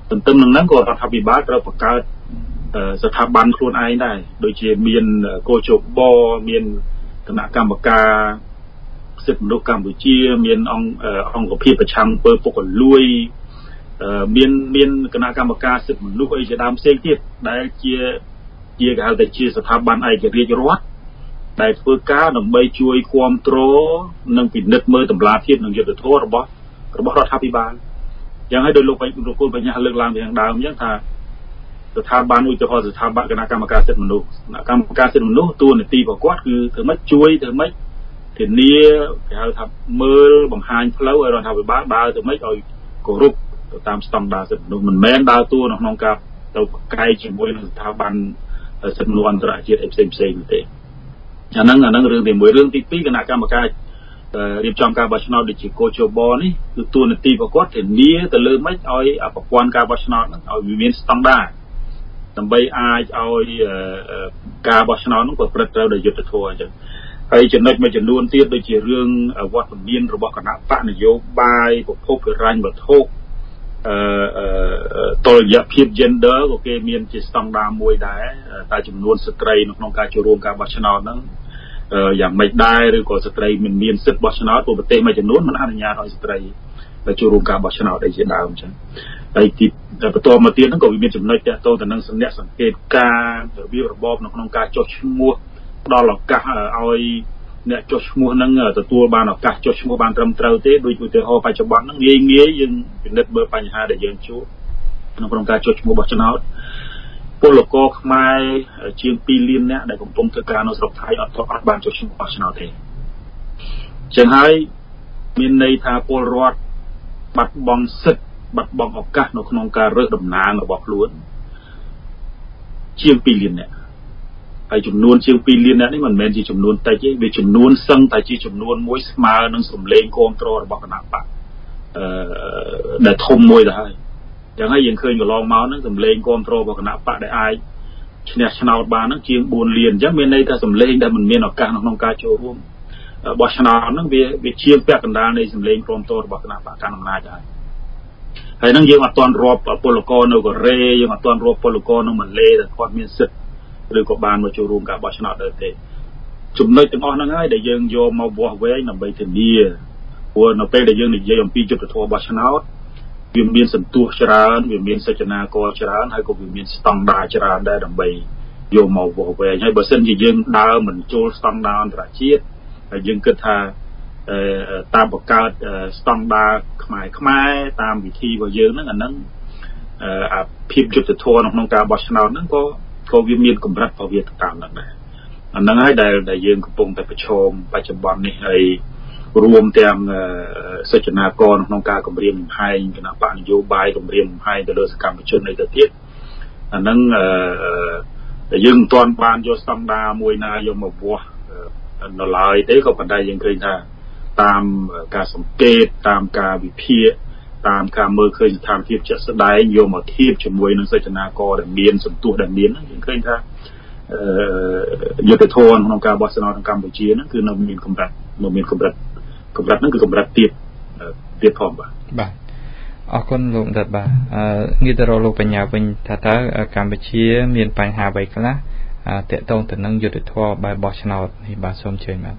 ទន្ទឹមនឹងហ្នឹងក៏រដ្ឋាភិបាលត្រូវបង្កើតស្ថាប័នខ្លួនឯងដែរដូចជាមានកោជបមានគណៈកម្មការសិទ្ធិមនុស្សកម្ពុជាមានអង្គអង្គភាពប្រឆាំងអំពើពុករលួយមានមានគណៈកម្មការសិទ្ធិមនុស្សអីជាដើមផ្សេងទៀតដែលជាជាគេហៅថាជាស្ថាប័នឯករាជ្យរដ្ឋដែលធ្វើការដើម្បីជួយគ្រប់គ្រងនិងពិនិត្យមើលតម្លាភាពនិងយុត្តិធម៌របស់របស់រដ្ឋាភិបាលយ៉ាងហើយដោយលោកលោកគុលបញ្ញាលើកឡើងពីខាងដើមអញ្ចឹងថាស្ថាប័នឧទាហរណ៍ស្ថាប័នគណៈកម្មការសិទ្ធិមនុស្សគណៈកម្មការសិទ្ធិមនុស្សតួនាទីរបស់គាត់គឺធ្វើម៉េចជួយធ្វើម៉េចធានាគេហៅថាមើលបង្ហាញផ្លូវឲ្យរដ្ឋាភិបាលដើរទៅម៉េចឲ្យគោរពទៅតាមស្តង់ដារសិទ្ធិមនុស្សមិនមែនដើរតួនៅក្នុងការទៅប្រកែកជាមួយនឹងស្ថាប័នសិទ្ធិមនុស្សអន្តរជាតិផ្សេងផ្សេងទេអាហ្នឹងអាហ្នឹងរឿងទីមួយរឿងទីពីរគណៈកម្មការរៀបចំការបោះឆ្នោតដូចជាកោជបនេះគឺតួនាទីរបស់គាត់ធានាទៅលើម៉េចឲ្យប្រព័ន្ធការបោះឆ្នោតហ្នឹងឲ្យវាមានស្តង់ដារដើម្បីអាចឲ្យការបោះឆ្នោតហ្នឹងប្រព្រឹត្តត្រូវដោយយុត្តិធម៌អញ្ចឹងហើយចំណុចមួយចំនួនទៀតដូចជារឿងវត្តមានរបស់គណៈបកនយោបាយប្រភពហិរញ្ញវត្ថុអឺតុល្យភាព gender ក៏គេមានជាស្តង់ដារមួយដែរតែចំនួនស្ត្រីនៅក្នុងការចូលរួមការបោះឆ្នោតហ្នឹងយ៉ាងម៉េចដែរឬក៏ស្ត្រីមិនមានសិទ្ធិបោះឆ្នោតព្រោះប្រទេសមួយចំនួនមិនអនុញ្ញាតឲ្យស្ត្រីចូលរួមការបោះឆ្នោតអីជាដើមអញ្ចឹងហើយទីបន្ទាប់មកទៀតហ្នឹងក៏វាមានចំណុចទាក់ទងទៅនឹងសំណាក់សង្កេតការរបៀបរបបនៅក្នុងការចុះឈ្មោះផ្ដល់ឱកាសឲ្យអ្នកចុះឈ្មោះហ្នឹងទទួលបានឱកាសចុះឈ្មោះបានត្រឹមត្រូវទេដូចឧទាហរណ៍បច្ចុប្បន្នហ្នឹងងាយងាយយើងពិនិត្យមើលបញ្ហាដែលយើងជួបក្នុងក្នុងការចុះឈ្មោះបោះឆ្នោតពលករខ្មែរជាងពីរលានអ្នកដែលកំពុងធ្វើការនៅស្រុកថៃអត់អត់បានចុះឈ្មោះបោះឆ្នោតទេចឹងហើយមានន័យថាពលរដ្ឋបាត់បង់សិទ្ធិបាត់បង់ឱកាសនៅក្នុងការរើសតំណាងរបស់ខ្លួនជាងពីរលានអ្នកហើយចំនួនជាងពីរលានអ្នកនេះមិនមែនជាចំនួនតិចទេវាចំនួនសឹងតែជាចំនួនមួយស្មើនឹងសម្លេងគ្រប់គ្រងរបស់គណៈបកអឺដែលធំមួយទៅហើយចឹងហើយយើងឃើញកន្លងមកហ្នឹងសម្លេងគ្រប់គ្រងរបស់គណៈបកដែលអាចឈ្នះឆ្នោតបានហ្នឹងជាងបួនលានអញ្ចឹងមានន័យថាសម្លេងដែលមិនមានឱកាសក្នុងការចូលរួមបោះឆ្នោតហ្នឹងវាវាជាងពាក់កណ្ដាលនៃសម្លេងគ្រប់គ្រងរបស់គណៈបកកណ្ដាលអំណាចហើយហើយហ្នឹងយើងអត់ទាន់រាប់ពលករនៅកូរ៉េយើងអត់ទាន់រាប់ពលករនៅម៉ាឡេដែលគាត់មានសិទ្ធិឬក៏បានមកចូលរួមការបោះឆ្នោតដែរទេចំណុចទាំងអស់ហ្នឹងហើយដែលយើងយកមកវាស់វែងដើម្បីធានាព្រោះនៅពេលដែលយើងនិយាយអំពីយុទ្ធធម៌បោះឆ្នោតវាមានសន្ទុះច្រើនវាមានសេចក្ដីករច្រើនហើយក៏វាមានស្តង់ដារច្រើនដែរដើម្បីយកមកវាស់វែងហើយបើសិនជាយើងដើរមិនចូលស្តង់ដារអន្តរជាតិហើយយើងគិតថាតាមបង្កើតស្តង់ដារខ្មែរខ្មែរតាមវិធីរបស់យើងហ្នឹងអាហ្នឹងអាភាពយុត្តិធម៌ក្នុងការបោះឆ្នោតហ្នឹងក៏ក៏វាមានកម្រិតរបស់វាទៅតាមហ្នឹងដែរអាហ្នឹងហើយដែលដែលយើងកំពុងតែប្រឈមបច្ចុប្បន្ននេះហើយរួមទាំងសេចក្ដីករក្នុងការគម្រាមកំហែងគណៈបកនយោបាយគម្រាមកំហែងទៅលើសកម្មជនអីទៅទៀតអាហ្នឹងអឺយើងមិនទាន់បានយកស្តង់ដារមួយណាយកមកវាស់នៅឡើយទេក៏ប៉ុន្តែយើងឃើញថាតាមការសង្កេតតាមការវិភាគតាមការមើលឃើញស្ថានភាពជាក់ស្ដែងយកមកធៀបជាមួយនឹងសេចក្ដីករដែលមានសន្ទុះដែលមានយើងឃើញថាអឺយុទ្ធធនក្នុងការបោះឆ្នោតនៅកម្ពុជាហ្នឹងគឺនៅមានកម្រិតនៅមានកម្រិតកម្រិតហ្នឹងគឺកម្រិតទៀតទៀតផងបាទបាទអរគុណលោកដិតបាទអឺងាកទៅរកលោកបញ្ញាវិញថាតើកម្ពុជាមានបញ្ហាអ្វីខ្លះតាក់ទងទៅនឹងយុទ្ធធម៌បែបបោះឆ្នោតនេះបាទសូមជឿបាទ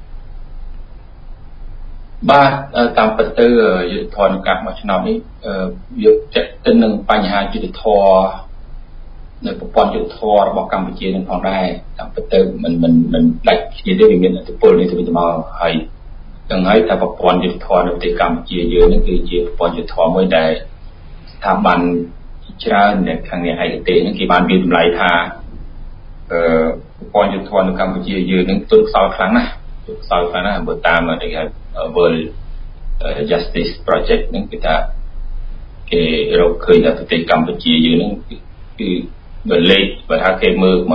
បាទតាមពិតទៅយុទ្ធធម៌ក្នុងការបោះឆ្នោតនេះវាចាក់ទៅនឹងបញ្ហាយុទ្ធធម៌នៅប្រព័ន្ធយុទ្ធធម៌របស់កម្ពុជានឹងផងដែរតាមពិតទៅមិនមិនមិនដាច់គ្នាទេវាមានឥទ្ធិពលនេះទៅវិញទៅមកហើយទាំងហើយថាប្រព័ន្ធយុទ្ធធម៌នៅប្រទេសកម្ពុជាយើងនេះគឺជាប្រព័ន្ធយុទ្ធធម៌មួយដែលស្ថាប័នច្រើននៅខាងនេះឯកទេសនេះគេបានវាតម្លៃថាអឺប្រព័ន្ធយុទ្ធធម៌នៅកម្ពុជាយើងនឹងទុនខ្សោយខ្លាំងណាស់ទុនខ្សោយខ្លាំងណាស់បើតាមគេហៅ World Justice Project ហ្នឹងគឺថាគេរកឃើញថាប្រទេសកម្ពុជាយើងហ្នឹងគឺបើលេខបើថាគេមើល130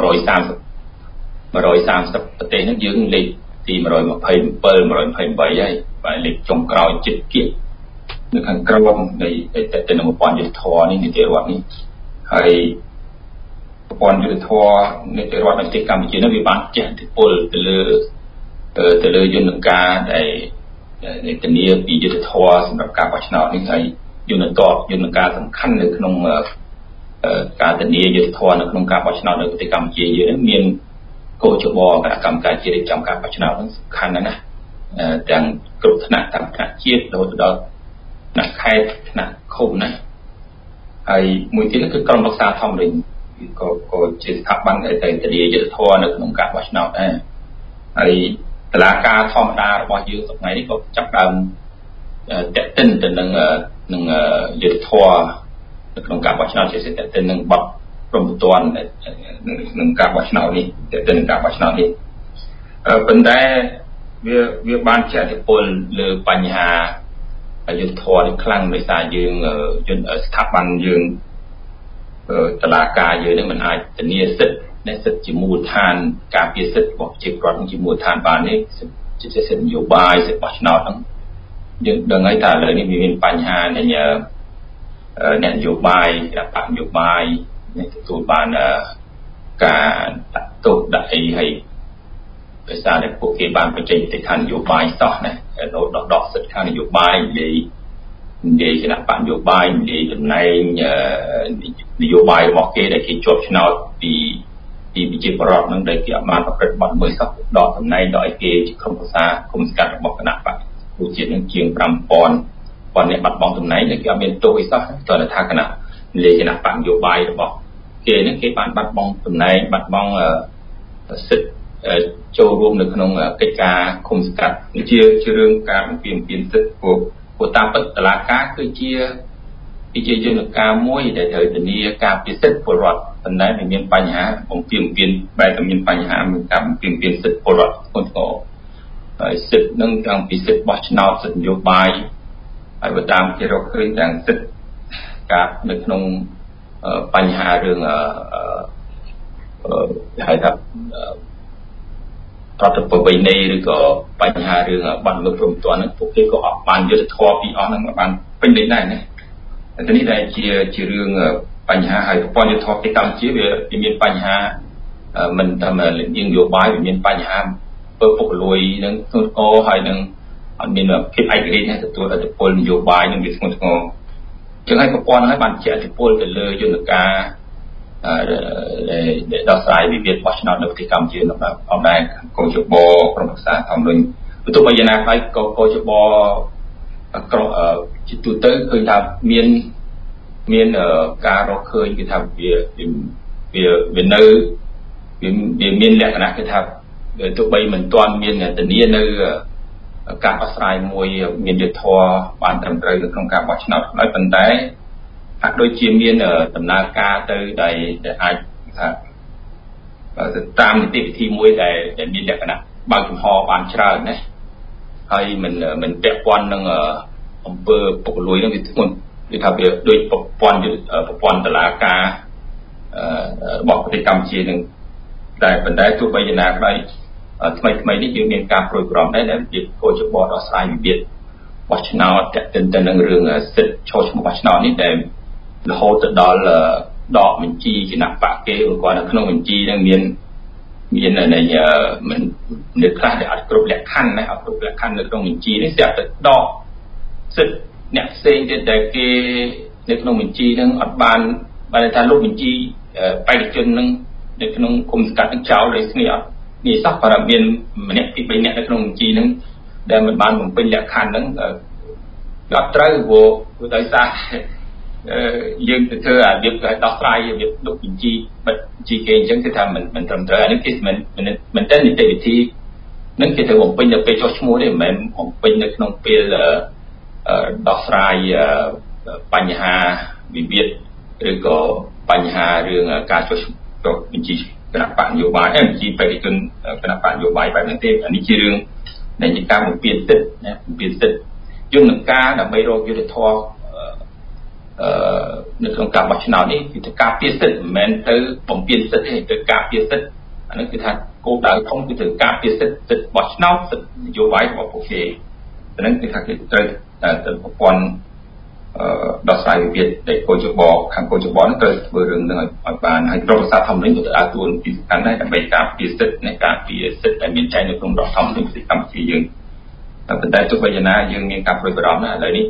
130ប្រទេសហ្នឹងយើងលេខទី127 128ហើយបាទលេខចុងក្រោយជិតគៀកនៅខាងក្រោមនៃតែនៅប្រព័ន្ធយុទ្ធធម៌នេះនីតិរដ្ឋនេះហើយប្រព័ន្ធយុទ្ធធម៌នីតិរដ្ឋនៅប្រទេសកម្ពុជានេះវាបានជះឥទ្ធិពលទៅលើទៅលើយន្តការដែលដែលធានាពីយុទ្ធធម៌សម្រាប់ការបោះឆ្នោតនេះហើយอยู่ในต่ออยู่ในการสำคัญในขนมการตัดนี้ยุทธทอนในขนมการปัจจุบันในพฤติกรรมเจียเยอะมีโกจบอกับกรรมการเจียจำการปัจจุบันสำคัญนะนะดังกลุ่มคณะทำคณะเจียโดยโดยนักแค่คณะคมนะไอ้มวยที่นั่นคือกรมรักษาธรรมเลยก็ก็จะทับบังไอ้แต่ตัดนี้ยุทธทอนในขนมการปัจจุบันนะไอ้ตลาดการธรรมดาบางยืนตรงไหนนี่ก็จับดำแต่ติ้นแต่หนึ่งหนึ่งยุทธทอในขนมการปัจจุบันจะเสร็จแต่ติ้นหนึ่งบักกรมตัวหนึ่งการปัจจุบันนี่แต่ติ้นการปัจจุบันนี่เป็นได้เวียเวียบ้านเจ้าที่ปนหรือปัญหายุทธทอในครั้งในสายยืนยืนสถาบันยืนตลาดการยืนนี่มันอาจจะเนียสิในสิทธิมูลฐานการพิสิทธิ์บอกจิตรอดของจิตมูลฐานบานนี้จะจะเสร็จอยู่บ่ายเสร็จปัจจุบันทั้งยังดังไงแต่เลยนี่มีปัญหาในเนี่ยเนี่ยอยู่บ่ายกับปัญอยู่บ่ายในตัวบานการตัดตุกได้ให้ภาษาในพวกเกี่ยบานไปใจติดขันอยู่บ่ายต่อนะโดดดอกดอกสุดขันอยู่บ่ายดีดีขณะปัญอยู่บ่ายดีจนในอยู่บ่ายบอกเกี่ยได้กี่จบชนะดีที่พิจิตรรอดนั่งได้เกี่ยวมาประพฤติบัติมือสักดอกทำในดอยเกจิคำภาษาคมสกัดบอกขณะปัจจุบันนั่งเชียงปรำปอนปอนในบัดบองทำในได้เกี่ยวเป็นตัวอีสักตอนท่าขณะเลยขณะปัจจุบันบอกเกนั่งเกี่ยวกับบัดบองทำในบัดบองสิทธิ์โจรวมในขนมกิจการคมสกัดเชื่อเชื่อเรื่องการเปลี่ยนเปลี่ยนสิทธิ์ผู้ผู้ตามปัตตลาดการคือเชื่อที่เชื่อในการมวยแต่เธอจะมีการเปลี่ยนสิทธิ์ผู้รอดตอนนั้นมีปัญหาผมเปลี่ยนเปลี่ยนไปแต่มีปัญหามีการเปลี่ยนเปลี่ยนสิทธิ์ผู้รอดคนโตสิทธิ์นั่งทางพิเศษบัชนาสิทธิ์โยบายไอ้ประจำที่เราเคยดังสิทธิ์การในขนมปัญหาเรื่องให้ทับตอนที่ผมไปในหรือก็ปัญหาเรื่องบันเมืองรวมตัวนั้นพวกที่ก็ออกบานยุทธทอปีอ่อนนั้นบานเป็นได้ได้นะแต่ตอนนี้ได้เชื่อเชื่อเรื่องปัญหาให้พวกปอนยุทธทอที่ตั้งเชื่อว่ามีปัญหามันทำอะไรยิ่งโยบายมีปัญหาเปิดปกลอยนั่งทุนโก้ให้นั่งมีแบบคิดไอ้กระดิ่งให้ตัวอัตโพลโยบายนั่งมีทุนโก้จึงให้พวกปอนให้บันเชื่ออัตโพลกันเลยยุนการđể đào sải vì việc watch not được thì cầm chuyện là ông này câu chuyện bò trongภาษาทำเลยตัวปัญญาไปcâu câu chuyện bòจิตตุเตอร์เคยทำเมียนเมียนการเราเคยคือทำเบียเบียเบียเบียเนื้อเบียเบียเมียนแหลกนะคือทำตัวใบเหมือนตอนเมียนเนี่ยแต่นี้เนื้อการอัศรัยมวยเมียนยุทธวบานทำเลยtrongการ watch not น้อยเป็นได้โดยเชี่ยวมีนตำนานการเตอร์ได้ได้อาจตามนิติวิธีมวยได้ได้มีลักษณะบางหอบางชราเนี่ยให้มันมันเตะปอนนั่งอำเภอปกลุยนั่งที่ทุกคนที่ทำโดยปอนอยู่ปอนตลาดการบอกพฤติกรรมเชี่ยหนึ่งได้เป็นได้ทุกใบยนาได้ทำไมทำไมนี่จึงมีการโปรยปลอมได้ในจิตโคจรบอดอสไลน์เบียดวัชนาแต่เป็นแต่หนึ่งเรื่องสิทธิ์โชว์วัชนานี่แต่เราจะดอลดอกมันจีขนาดปากเกลือก่อนนะขนมมันจีนั่งเมียนเมียนในมันเนื้อคลาดเอากรุบแหลกขั้นนะเอากรุบแหลกขั้นในขนมมันจีนี่เสียแต่ดอกสุดเนี่ยเซ็งแต่เกในขนมมันจีนั่งอัดบานบานทานลูกมันจีไปจนนั่งในขนมคุมสกัดทั้งเช้าเลยนี่อ่ะนี่ซักปาราเมียนมันเนี่ยที่ไปเนี่ยในขนมมันจีนั่งแต่มันบานมันเป็นแหลกขั้นนั่งกับไตรโวโดยสารยังเธออ่ะเดี๋ยวก็ดอกไตรเดี๋ยวลูกจีบัดจีเกย์ยังจะทำมันมันทำเธออันนี้คือมันมันมันเต้นในวิธีนั่นคือเธอผมเป็นจะไปจอชมูได้ไหมผมเป็นในขนมเปรี้ยวดอกไตรปัญหาวิบิตหรือก็ปัญหาเรื่องการจอชจอจีขณะปั่นโยบายเอ็มจีไปจนขณะปั่นโยบายไปนั่นเองอันนี้คือเรื่องในการเปลี่ยนติดนะเปลี่ยนติดยุ่งหนึ่งการดับใบโรคยุทธทอในโครงการวัชนานี้คือการเปลี่ยนสิทธิ์แม้แต่ผมเปลี่ยนสิทธิ์ให้เป็นการเปลี่ยนสิทธิ์อันนั้นคือทางโกดาวท่องคือถึงการเปลี่ยนสิทธิ์สิทธิ์วัชนาสิทธิ์โยบายของโอเคอันนั้นคือทางคือเจอแต่อุปกรณ์ดอกสายวิบิตในโคจรบอขังโคจรบอนั่นเกิดเบอร์เรื่องหนึ่งอันบานให้เราสามารถทำเรื่องตัวอาตัวที่การได้ในการเปลี่ยนสิทธิ์ในการเปลี่ยนสิทธิ์แต่มีใจในกลุ่มเราทำเรื่องกิจกรรมที่ยังแต่ได้ทุกใบหน้ายังมีการปล่อยปลอมนะอะไรนี้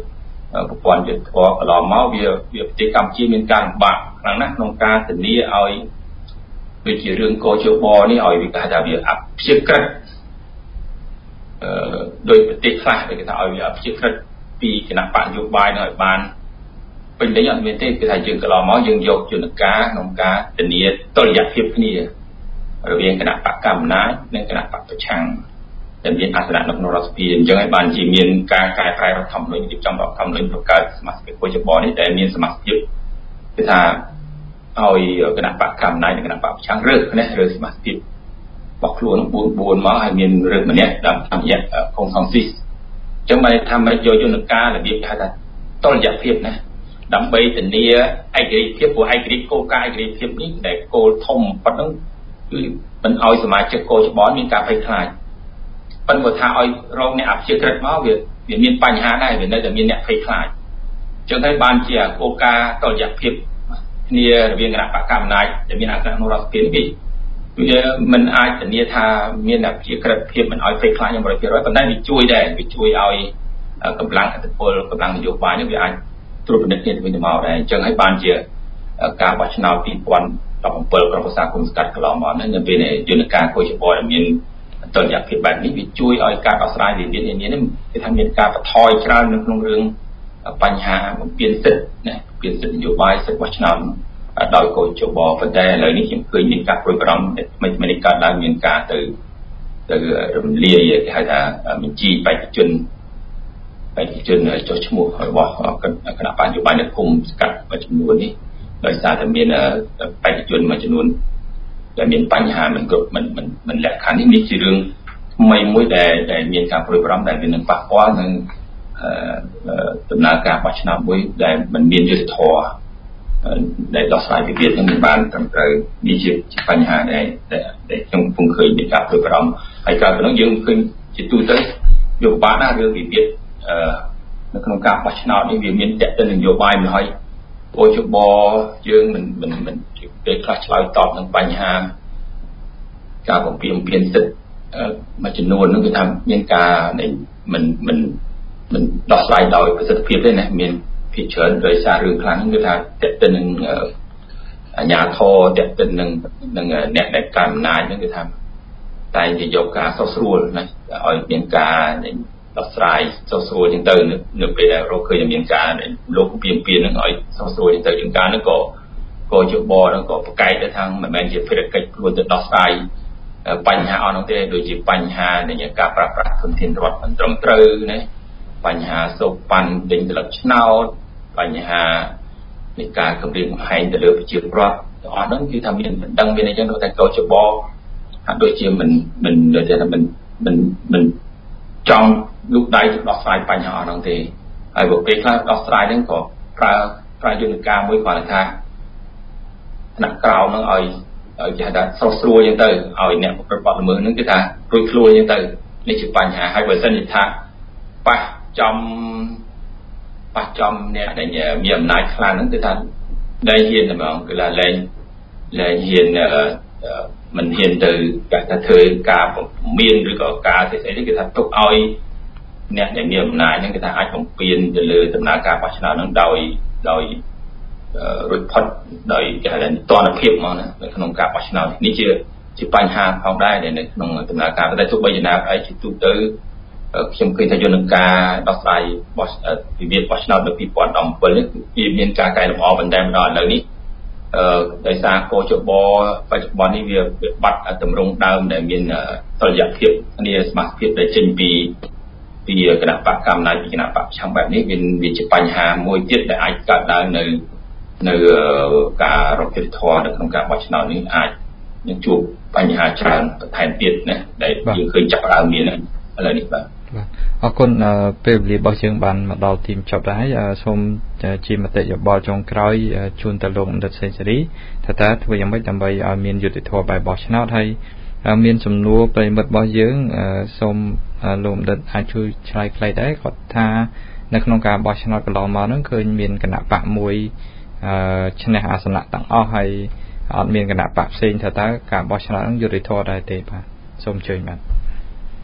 ប្រព័ន្ធយុទ្ធធរកន្លងមកវាវាប្រទេសកម្ពុជាមានការលំបាកខ្លាំងណាស់ក្នុងការធានាឲ្យដូចជារឿងកោជបនេះឲ្យវាគេថាវាអព្យាក្រឹតអឺដោយប្រទេសខ្លះគេថាឲ្យវាអព្យាក្រឹតពីគណៈបកនយោបាយនឹងឲ្យបានពេញលេញអត់មានទេគឺថាយើងកន្លងមកយើងយកយន្តការក្នុងការធានាតុល្យភាពគ្នារវាងគណៈបកកម្មានិងគណៈបកប្រឆាំងដែលមានអសនៈនៅក្នុងរដ្ឋសភាអញ្ចឹងហើយបានជាមានការកែប្រែរដ្ឋធម្មនុញ្ញរៀបចំរដ្ឋធម្មនុញ្ញបង្កើតសមាជិកកោជបនេះដែលមានសមាជិកគឺថាឲ្យគណៈបកកម្មានិងគណៈបកប្រឆាំងរើសនេះរើសសមាជិករបស់ខ្លួនបួនបួនមកហើយមានរើសម្នាក់តាមតាមរយៈកុងសង្ស៊ីសអញ្ចឹងបានថាមិនយកយន្តការរបៀបហៅថាតុល្យភាពណាដើម្បីធានាឯករាជ្យភាពព្រោះឯករាជ្យគោលការណ៍ឯករាជ្យភាពនេះដែលគោលធំប៉ុណ្ណឹងគឺមិនឲ្យសមាជិកកោជបមានការភ័យខ្លាចប៉ុន្តែថាឲ្យរងអ្នកអព្យាក្រឹតមកវាវាមានបញ្ហាដែរវានៅតែមានអ្នកភ័យខ្លាចអញ្ចឹងហើយបានជាគោលការណ៍តុល្យភាពគ្នារវាងគណៈបកកម្មាដែលមានអគ្គនាយករដ្ឋាភិបាលនេះវាមិនអាចធានាថាមានអព្យាក្រឹតភាពមិនឲ្យភ័យខ្លាចយ៉ាង một trăm phần trăm ប៉ុន្តែវាជួយដែរវាជួយឲ្យកម្លាំងអធិពលកម្លាំងនយោបាយនេះវាអាចត្រួតពិនិត្យគ្នាទៅវិញទៅមកដែរអញ្ចឹងហើយបានជាការបោះឆ្នោតពីរពាន់ដប់bảyក្រុមប្រឹក្សាគុំស្កាត់កន្លងមកហ្នឹងនៅពេលយន្តការកោជបដែលមានតុល្យភាពបែបនេះវាជួយឲ្យការដោះស្រាយវិវាទនានានេះគេថាមានការបន្ថយច្រើននៅក្នុងរឿងបញ្ហាបំពានសិទ្ធិណាបំពានសិទ្ធិនយោបាយសិទ្ធិបោះឆ្នោតដោយកោជបប៉ុន្តែឥឡូវនេះខ្ញុំឃើញមានការព្រួយបារម្ភថ្មីថ្មីនេះកើតឡើងមានការទៅទៅរំលាយគេហៅថាបញ្ជីបេក្ខជនបេក្ខជនចុះឈ្មោះរបស់គណៈបញ្ញយោបាយនៅគុំស្កាត់មួយចំនួននេះដោយសារតែមានបេក្ខជនមួយចំនួនដែលមានបញ្ហាមិនគ្រប់មិនមិនមិនលក្ខខណ្ឌនេះនេះជារឿងថ្មីមួយដែលដែលមានការព្រួយបារម្ភដែលវានឹងប៉ះពាល់នឹងដំណើរការបោះឆ្នោតមួយដែលមិនមានយុត្តិធម៌ដែលដោះស្រាយវិវាទនឹងមិនបានត្រឹមត្រូវនេះជាបញ្ហាដែលដែលខ្ញុំកំពុងឃើញមានការព្រួយបារម្ភហើយកាលពីនោះយើងឃើញជាទូទៅយកបានណារឿងវិវាទនៅក្នុងការបោះឆ្នោតនេះវាមានតេតិននយោបាយមិនហើយគោជបយើងមិនមិនមិនពេលខ្លះឆ្លើយតបនឹងបញ្ហាការបំពេញពានសិទ្ធិមួយចំនួននោះគឺថាមានការមិនមិនមិនដោះស្រាយដោយប្រសិទ្ធភាពទេណាមានភាគច្រើនដោយសាររឿងខ្លះហ្នឹងគឺថាតេតិននឹងអាជ្ញាធរតេតិននឹងនឹងអ្នកដែលកាន់អំណាចហ្នឹងគឺថាតែជាយកការសោះស្រួលណាឲ្យមានការដោះស្រាយសោះស្រួលចឹងទៅនៅពេលដែលរកឃើញមានការលោកពៀនពៀនហ្នឹងឲ្យសោះស្រួលចឹងទៅជាងការហ្នឹងក៏ក៏ជបហ្នឹងក៏ប្រកែកទៅខាងមិនមែនជាភារកិច្ចខ្លួនទៅដោះស្រាយបញ្ហាអស់នោះទេដូចជាបញ្ហានៃការប្រើប្រាស់ធនធានរដ្ឋមិនត្រឹមត្រូវណាបញ្ហាសោកប៉ាន់ដេញត្រឡឹកឆ្នោតបញ្ហានៃការគម្រាមកំហែងទៅលើប្រជាពលរដ្ឋទាំងអស់ហ្នឹងគឺថាមានមិនដឹងមានអីចឹងតែកោជបហាក់ដូចជាមិនមិនដូចថាមិនមិនមិនចង់លូកដៃទៅដោះស្រាយបញ្ហាអស់ហ្នឹងទេហើយបើពេលខ្លះដោះស្រាយហ្នឹងក៏ប្រើប្រើយន្តការមួយគាត់ថាថ្នាក់ក្រោមហ្នឹងឲ្យឲ្យគេថាស្រុះស្រួលចឹងទៅឲ្យអ្នកប្រព្រឹត្តបទល្មើសហ្នឹងគឺថារួចខ្លួនចឹងទៅនេះជាបញ្ហាហើយបើសិនជាថាប៉ះចំប៉ះចំអ្នកដែលមានអំណាចខ្លាំងហ្នឹងគឺថាលែងហ៊ានតែម្ដងគឺថាលែងលែងហ៊ានមិនហ៊ានទៅគេថាធ្វើការមានឬក៏ការស្អីៗគេថាទុកឲ្យអ្នកដែលមានអំណាចហ្នឹងគេថាអាចបំពេញទៅលើដំណើរការបោះឆ្នោតហ្នឹងដោយដោយរួចផុតដោយគេហៅថាតនភាពហ្មងណានៅក្នុងការបោះឆ្នោតនេះជាជាបញ្ហាផងដែរនៅក្នុងដំណើរការតែទោះបីជាណាអីជាទូទៅខ្ញុំឃើញថាយន្តការដោះស្រាយបោះវិវាទបោះឆ្នោតនៅពីរពាន់ដប់bảyនេះវាមានការកែលម្អបន្ថែមដល់ឥឡូវនេះអឺដោយសារកោជបបច្ចុប្បន្ននេះវាបាត់តម្រង់ដើមដែលមានតុល្យភាពគ្នាសមាជិកដែលចេញពីពីគណៈបកកម្មាពីគណៈបកប្រឆាំងបែបនេះវាវាជាបញ្ហាមួយទៀតដែលអាចកើតឡើងនៅនៅការរកយុត្តិធម៌នៅក្នុងការបោះឆ្នោតនេះអាចនឹងជួបបញ្ហាច្រើនបន្ថែមទៀតណាដែលយើងឃើញចាប់ផ្ដើមមានឥឡូវនេះបាទបាទអរគុណពេលវេលារបស់យើងបានមកដល់ទីបញ្ចប់ហើយសូមជាមតិយោបល់ចុងក្រោយជូនទៅលោកបណ្ឌិតសេងសេរីថាតើធ្វើយ៉ាងម៉េចដើម្បីឲ្យមានយុត្តិធម៌បែបបោះឆ្នោតហើយមានសំណួរប្រិមិត្តរបស់យើងសូមលោកបណ្ឌិតអាចជួយឆ្លើយខ្លីដែរគាត់ថានៅក្នុងការបោះឆ្នោតកន្លងមកហ្នឹងឃើញមានគណៈបកមួយឈ្នះអាសនៈទាំងអស់ហើយអត់មានគណៈបកផ្សេងថាតើការបោះឆ្នោតហ្នឹងយុត្តិធម៌ដែរទេបាទសូមអញ្ជើញបាទ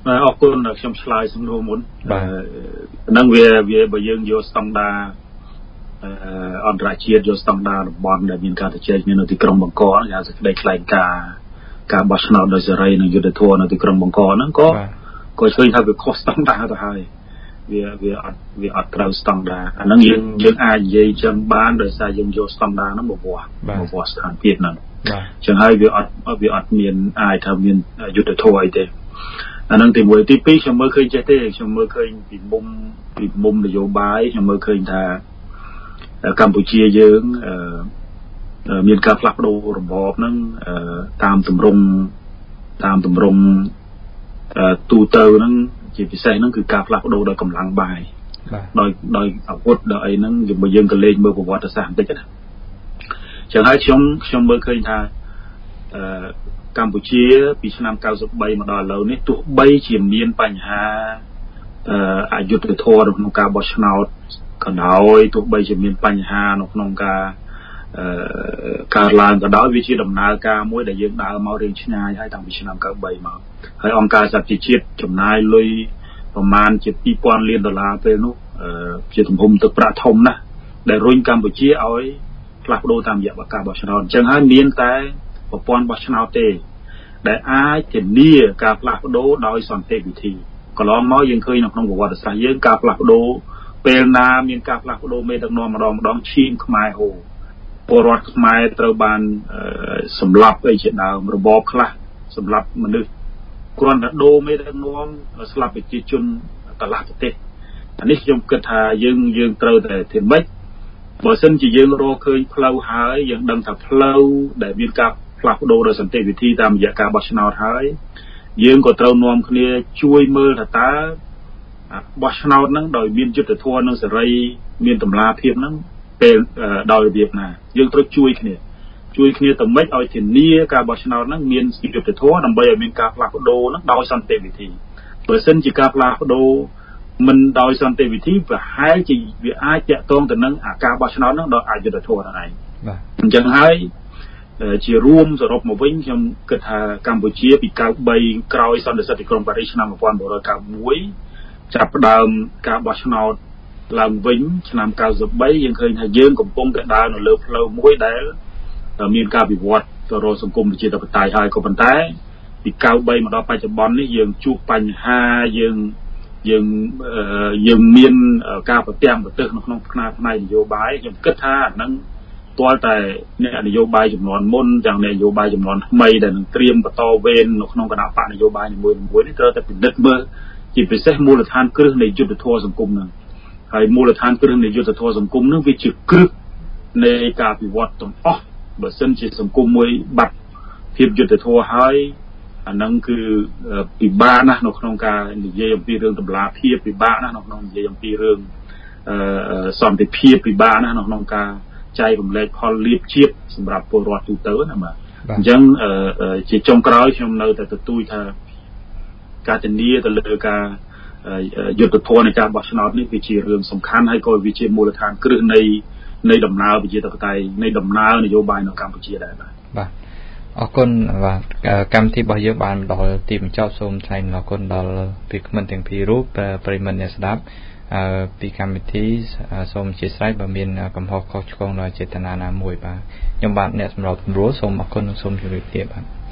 អរគុណខ្ញុំឆ្លើយសំណួរមុនហ្នឹងវាវាបើយើងយកស្តង់ដារអន្តរជាតិយកស្តង់ដារតំបន់ដែលមានការជជែកគ្នានៅទីក្រុងបង្កគេហៅសេចក្តីថ្លែងការណ៍ការបោះឆ្នោតដោយសេរីនិងយុត្តិធម៌នៅទីក្រុងបង្កហ្នឹងក៏ក៏ឃើញថាវាខុសស្តង់ដារទៅហើយវាវាអត់វាអត់ត្រូវស្តង់ដារអាហ្នឹងយើងយើងអាចនិយាយចឹងបានដោយសារយើងយកស្តង់ដារហ្នឹងមកវាស់មកវាស់ស្ថានភាពហ្នឹងចឹងហើយវាអត់វាអត់មានអាចថាមានយុត្តិធម៌អីទេអាហ្នឹងទីមួយទីពីរខ្ញុំមើលឃើញចេះទេខ្ញុំមើលឃើញពីមុំពីមុំនយោបាយខ្ញុំមើលឃើញថាកម្ពុជាយើងមានការផ្លាស់ប្ដូររបបហ្នឹងតាមទម្រង់តាមទម្រង់ទូទៅហ្នឹងជាពិសេសហ្នឹងគឺការផ្លាស់ប្ដូរដោយកម្លាំងបាយដោយដោយអាវុធដោយអីហ្នឹងយើងយើងក៏លេងមើលប្រវត្តិសាស្ត្របន្តិចណាចឹងហើយខ្ញុំខ្ញុំមើលឃើញថាកម្ពុជាពីឆ្នាំ九十三មកដល់ឥឡូវនេះទោះបីជាមានបញ្ហាអយុត្តិធម៌នៅក្នុងការបោះឆ្នោតក៏ដោយទោះបីជាមានបញ្ហានៅក្នុងការការឡើងក៏ដោយវាជាដំណើរការមួយដែលយើងដើរមករៀងឆ្ងាយហើយតាំងពីឆ្នាំ九十三មកហើយអង្គការសហប្រជាជាតិចំណាយលុយប្រមាណជាពីរពាន់លានដុល្លារពេលនោះជាទំហំទឹកប្រាក់ធំណាស់ដែលរុញកម្ពុជាឲ្យផ្លាស់ប្ដូរតាមរយៈការបោះឆ្នោតអញ្ចឹងហើយមានតែប្រព័ន្ធបោះឆ្នោតទេដែលអាចធានាការផ្លាស់ប្ដូរដោយសន្តិវិធីកន្លងមកយើងឃើញនៅក្នុងប្រវត្តិសាស្ត្រយើងការផ្លាស់ប្ដូរពេលណាមានការផ្លាស់ប្ដូរមេដឹកនាំម្ដងម្ដងឈាមខ្មែរហូរពលរដ្ឋខ្មែរត្រូវបានសម្លាប់អីជាដើមរបបខ្លះសម្លាប់មនុស្សគ្រាន់តែដូរមេដឹកនាំស្លាប់ប្រជាជនកន្លះប្រទេសអានេះខ្ញុំគិតថាយើងយើងត្រូវតែធ្វើម៉េចបើសិនជាយើងរកឃើញផ្លូវហើយយើងដឹងថាផ្លូវដែលមានការផ្លាស់ប្ដូរដោយសន្តិវិធីតាមរយៈការបោះឆ្នោតហើយយើងក៏ត្រូវនាំគ្នាជួយមើលថាតើបោះឆ្នោតហ្នឹងដោយមានយុត្តិធម៌និងសេរីមានតម្លាភាពហ្នឹងពេលដោយរបៀបណាយើងត្រូវជួយគ្នាជួយគ្នាទៅម៉េចឲ្យធានាការបោះឆ្នោតហ្នឹងមានយុត្តិធម៌ដើម្បីឲ្យមានការផ្លាស់ប្ដូរហ្នឹងដោយសន្តិវិធីបើសិនជាការផ្លាស់ប្ដូរមិនដោយសន្តិវិធីប្រហែលជាវាអាចតាក់ទងទៅនឹងអាការបោះឆ្នោតហ្នឹងដោយអយុត្តិធម៌ហ្នឹងឯងបាទអញ្ចឹងហើយជារួមសរុបមកវិញខ្ញុំគិតថាកម្ពុជាពី九十三ក្រោយសន្និសីទទីក្រុងប៉ារីសឆ្នាំnineteen ninety-oneចាប់ផ្ដើមការបោះឆ្នោតឡើងវិញឆ្នាំ九十三យើងឃើញថាយើងកំពុងតែដើរនៅលើផ្លូវមួយដែលមានការវិវត្តទៅរកសង្គមប្រជាធិបតេយ្យហើយក៏ប៉ុន្តែពី九十三មកដល់បច្ចុប្បន្ននេះយើងជួបបញ្ហាយើងយើងយើងមានការប្រទាំងប្រទើសនៅក្នុងផ្នែកផ្នែកនយោបាយខ្ញុំគិតថាអាហ្នឹងទាល់តែអ្នកនយោបាយចំនួនមុនទាំងអ្នកនយោបាយចំនួនថ្មីដែលនឹងត្រៀមបន្តវេននៅក្នុងគណៈបកនយោបាយនីមួយៗនេះត្រូវតែពិនិត្យមើលជាពិសេសមូលដ្ឋានគ្រឹះនៃយុទ្ធធម៌សង្គមហ្នឹងហើយមូលដ្ឋានគ្រឹះនៃយុទ្ធធម៌សង្គមហ្នឹងវាជាគ្រឹះនៃការវិវត្តទាំងអស់បើសិនជាសង្គមមួយបាត់ភាពយុត្តិធម៌ហើយអាហ្នឹងគឺពិបាកណាស់នៅក្នុងការនិយាយអំពីរឿងតម្លាភាពពិបាកណាស់នៅក្នុងនិយាយអំពីរឿងសន្តិភាពពិបាកណាស់នៅក្នុងការចែករំលែកផលលាភជាតិសម្រាប់ពលរដ្ឋទូទៅណាបាទអញ្ចឹងជាចុងក្រោយខ្ញុំនៅតែទទូចថាការធានាទៅលើការយុទ្ធធម៌នៃការបោះឆ្នោតនេះវាជារឿងសំខាន់ហើយក៏វាជាមូលដ្ឋានគ្រឹះនៃនៃដំណើរប្រជាធិបតេយ្យនៃដំណើរនយោបាយនៅកម្ពុជាដែរបាទបាទអរគុណបាទកម្មវិធីរបស់យើងបានដល់ទីបញ្ចប់សូមថ្លែងអរគុណដល់ពីក្មិនទាំងពីររូបប្រិយមិត្តអ្នកស្ដាប់ពីកម្មវិធីសូមអធិស្ឋានបើមានកំហុសខុសឆ្គងដោយចេតនាណាមួយបាទខ្ញុំបាទអ្នកសម្របសម្រួលសូមអរគុណនិងសូមជម្រាបលាបាទ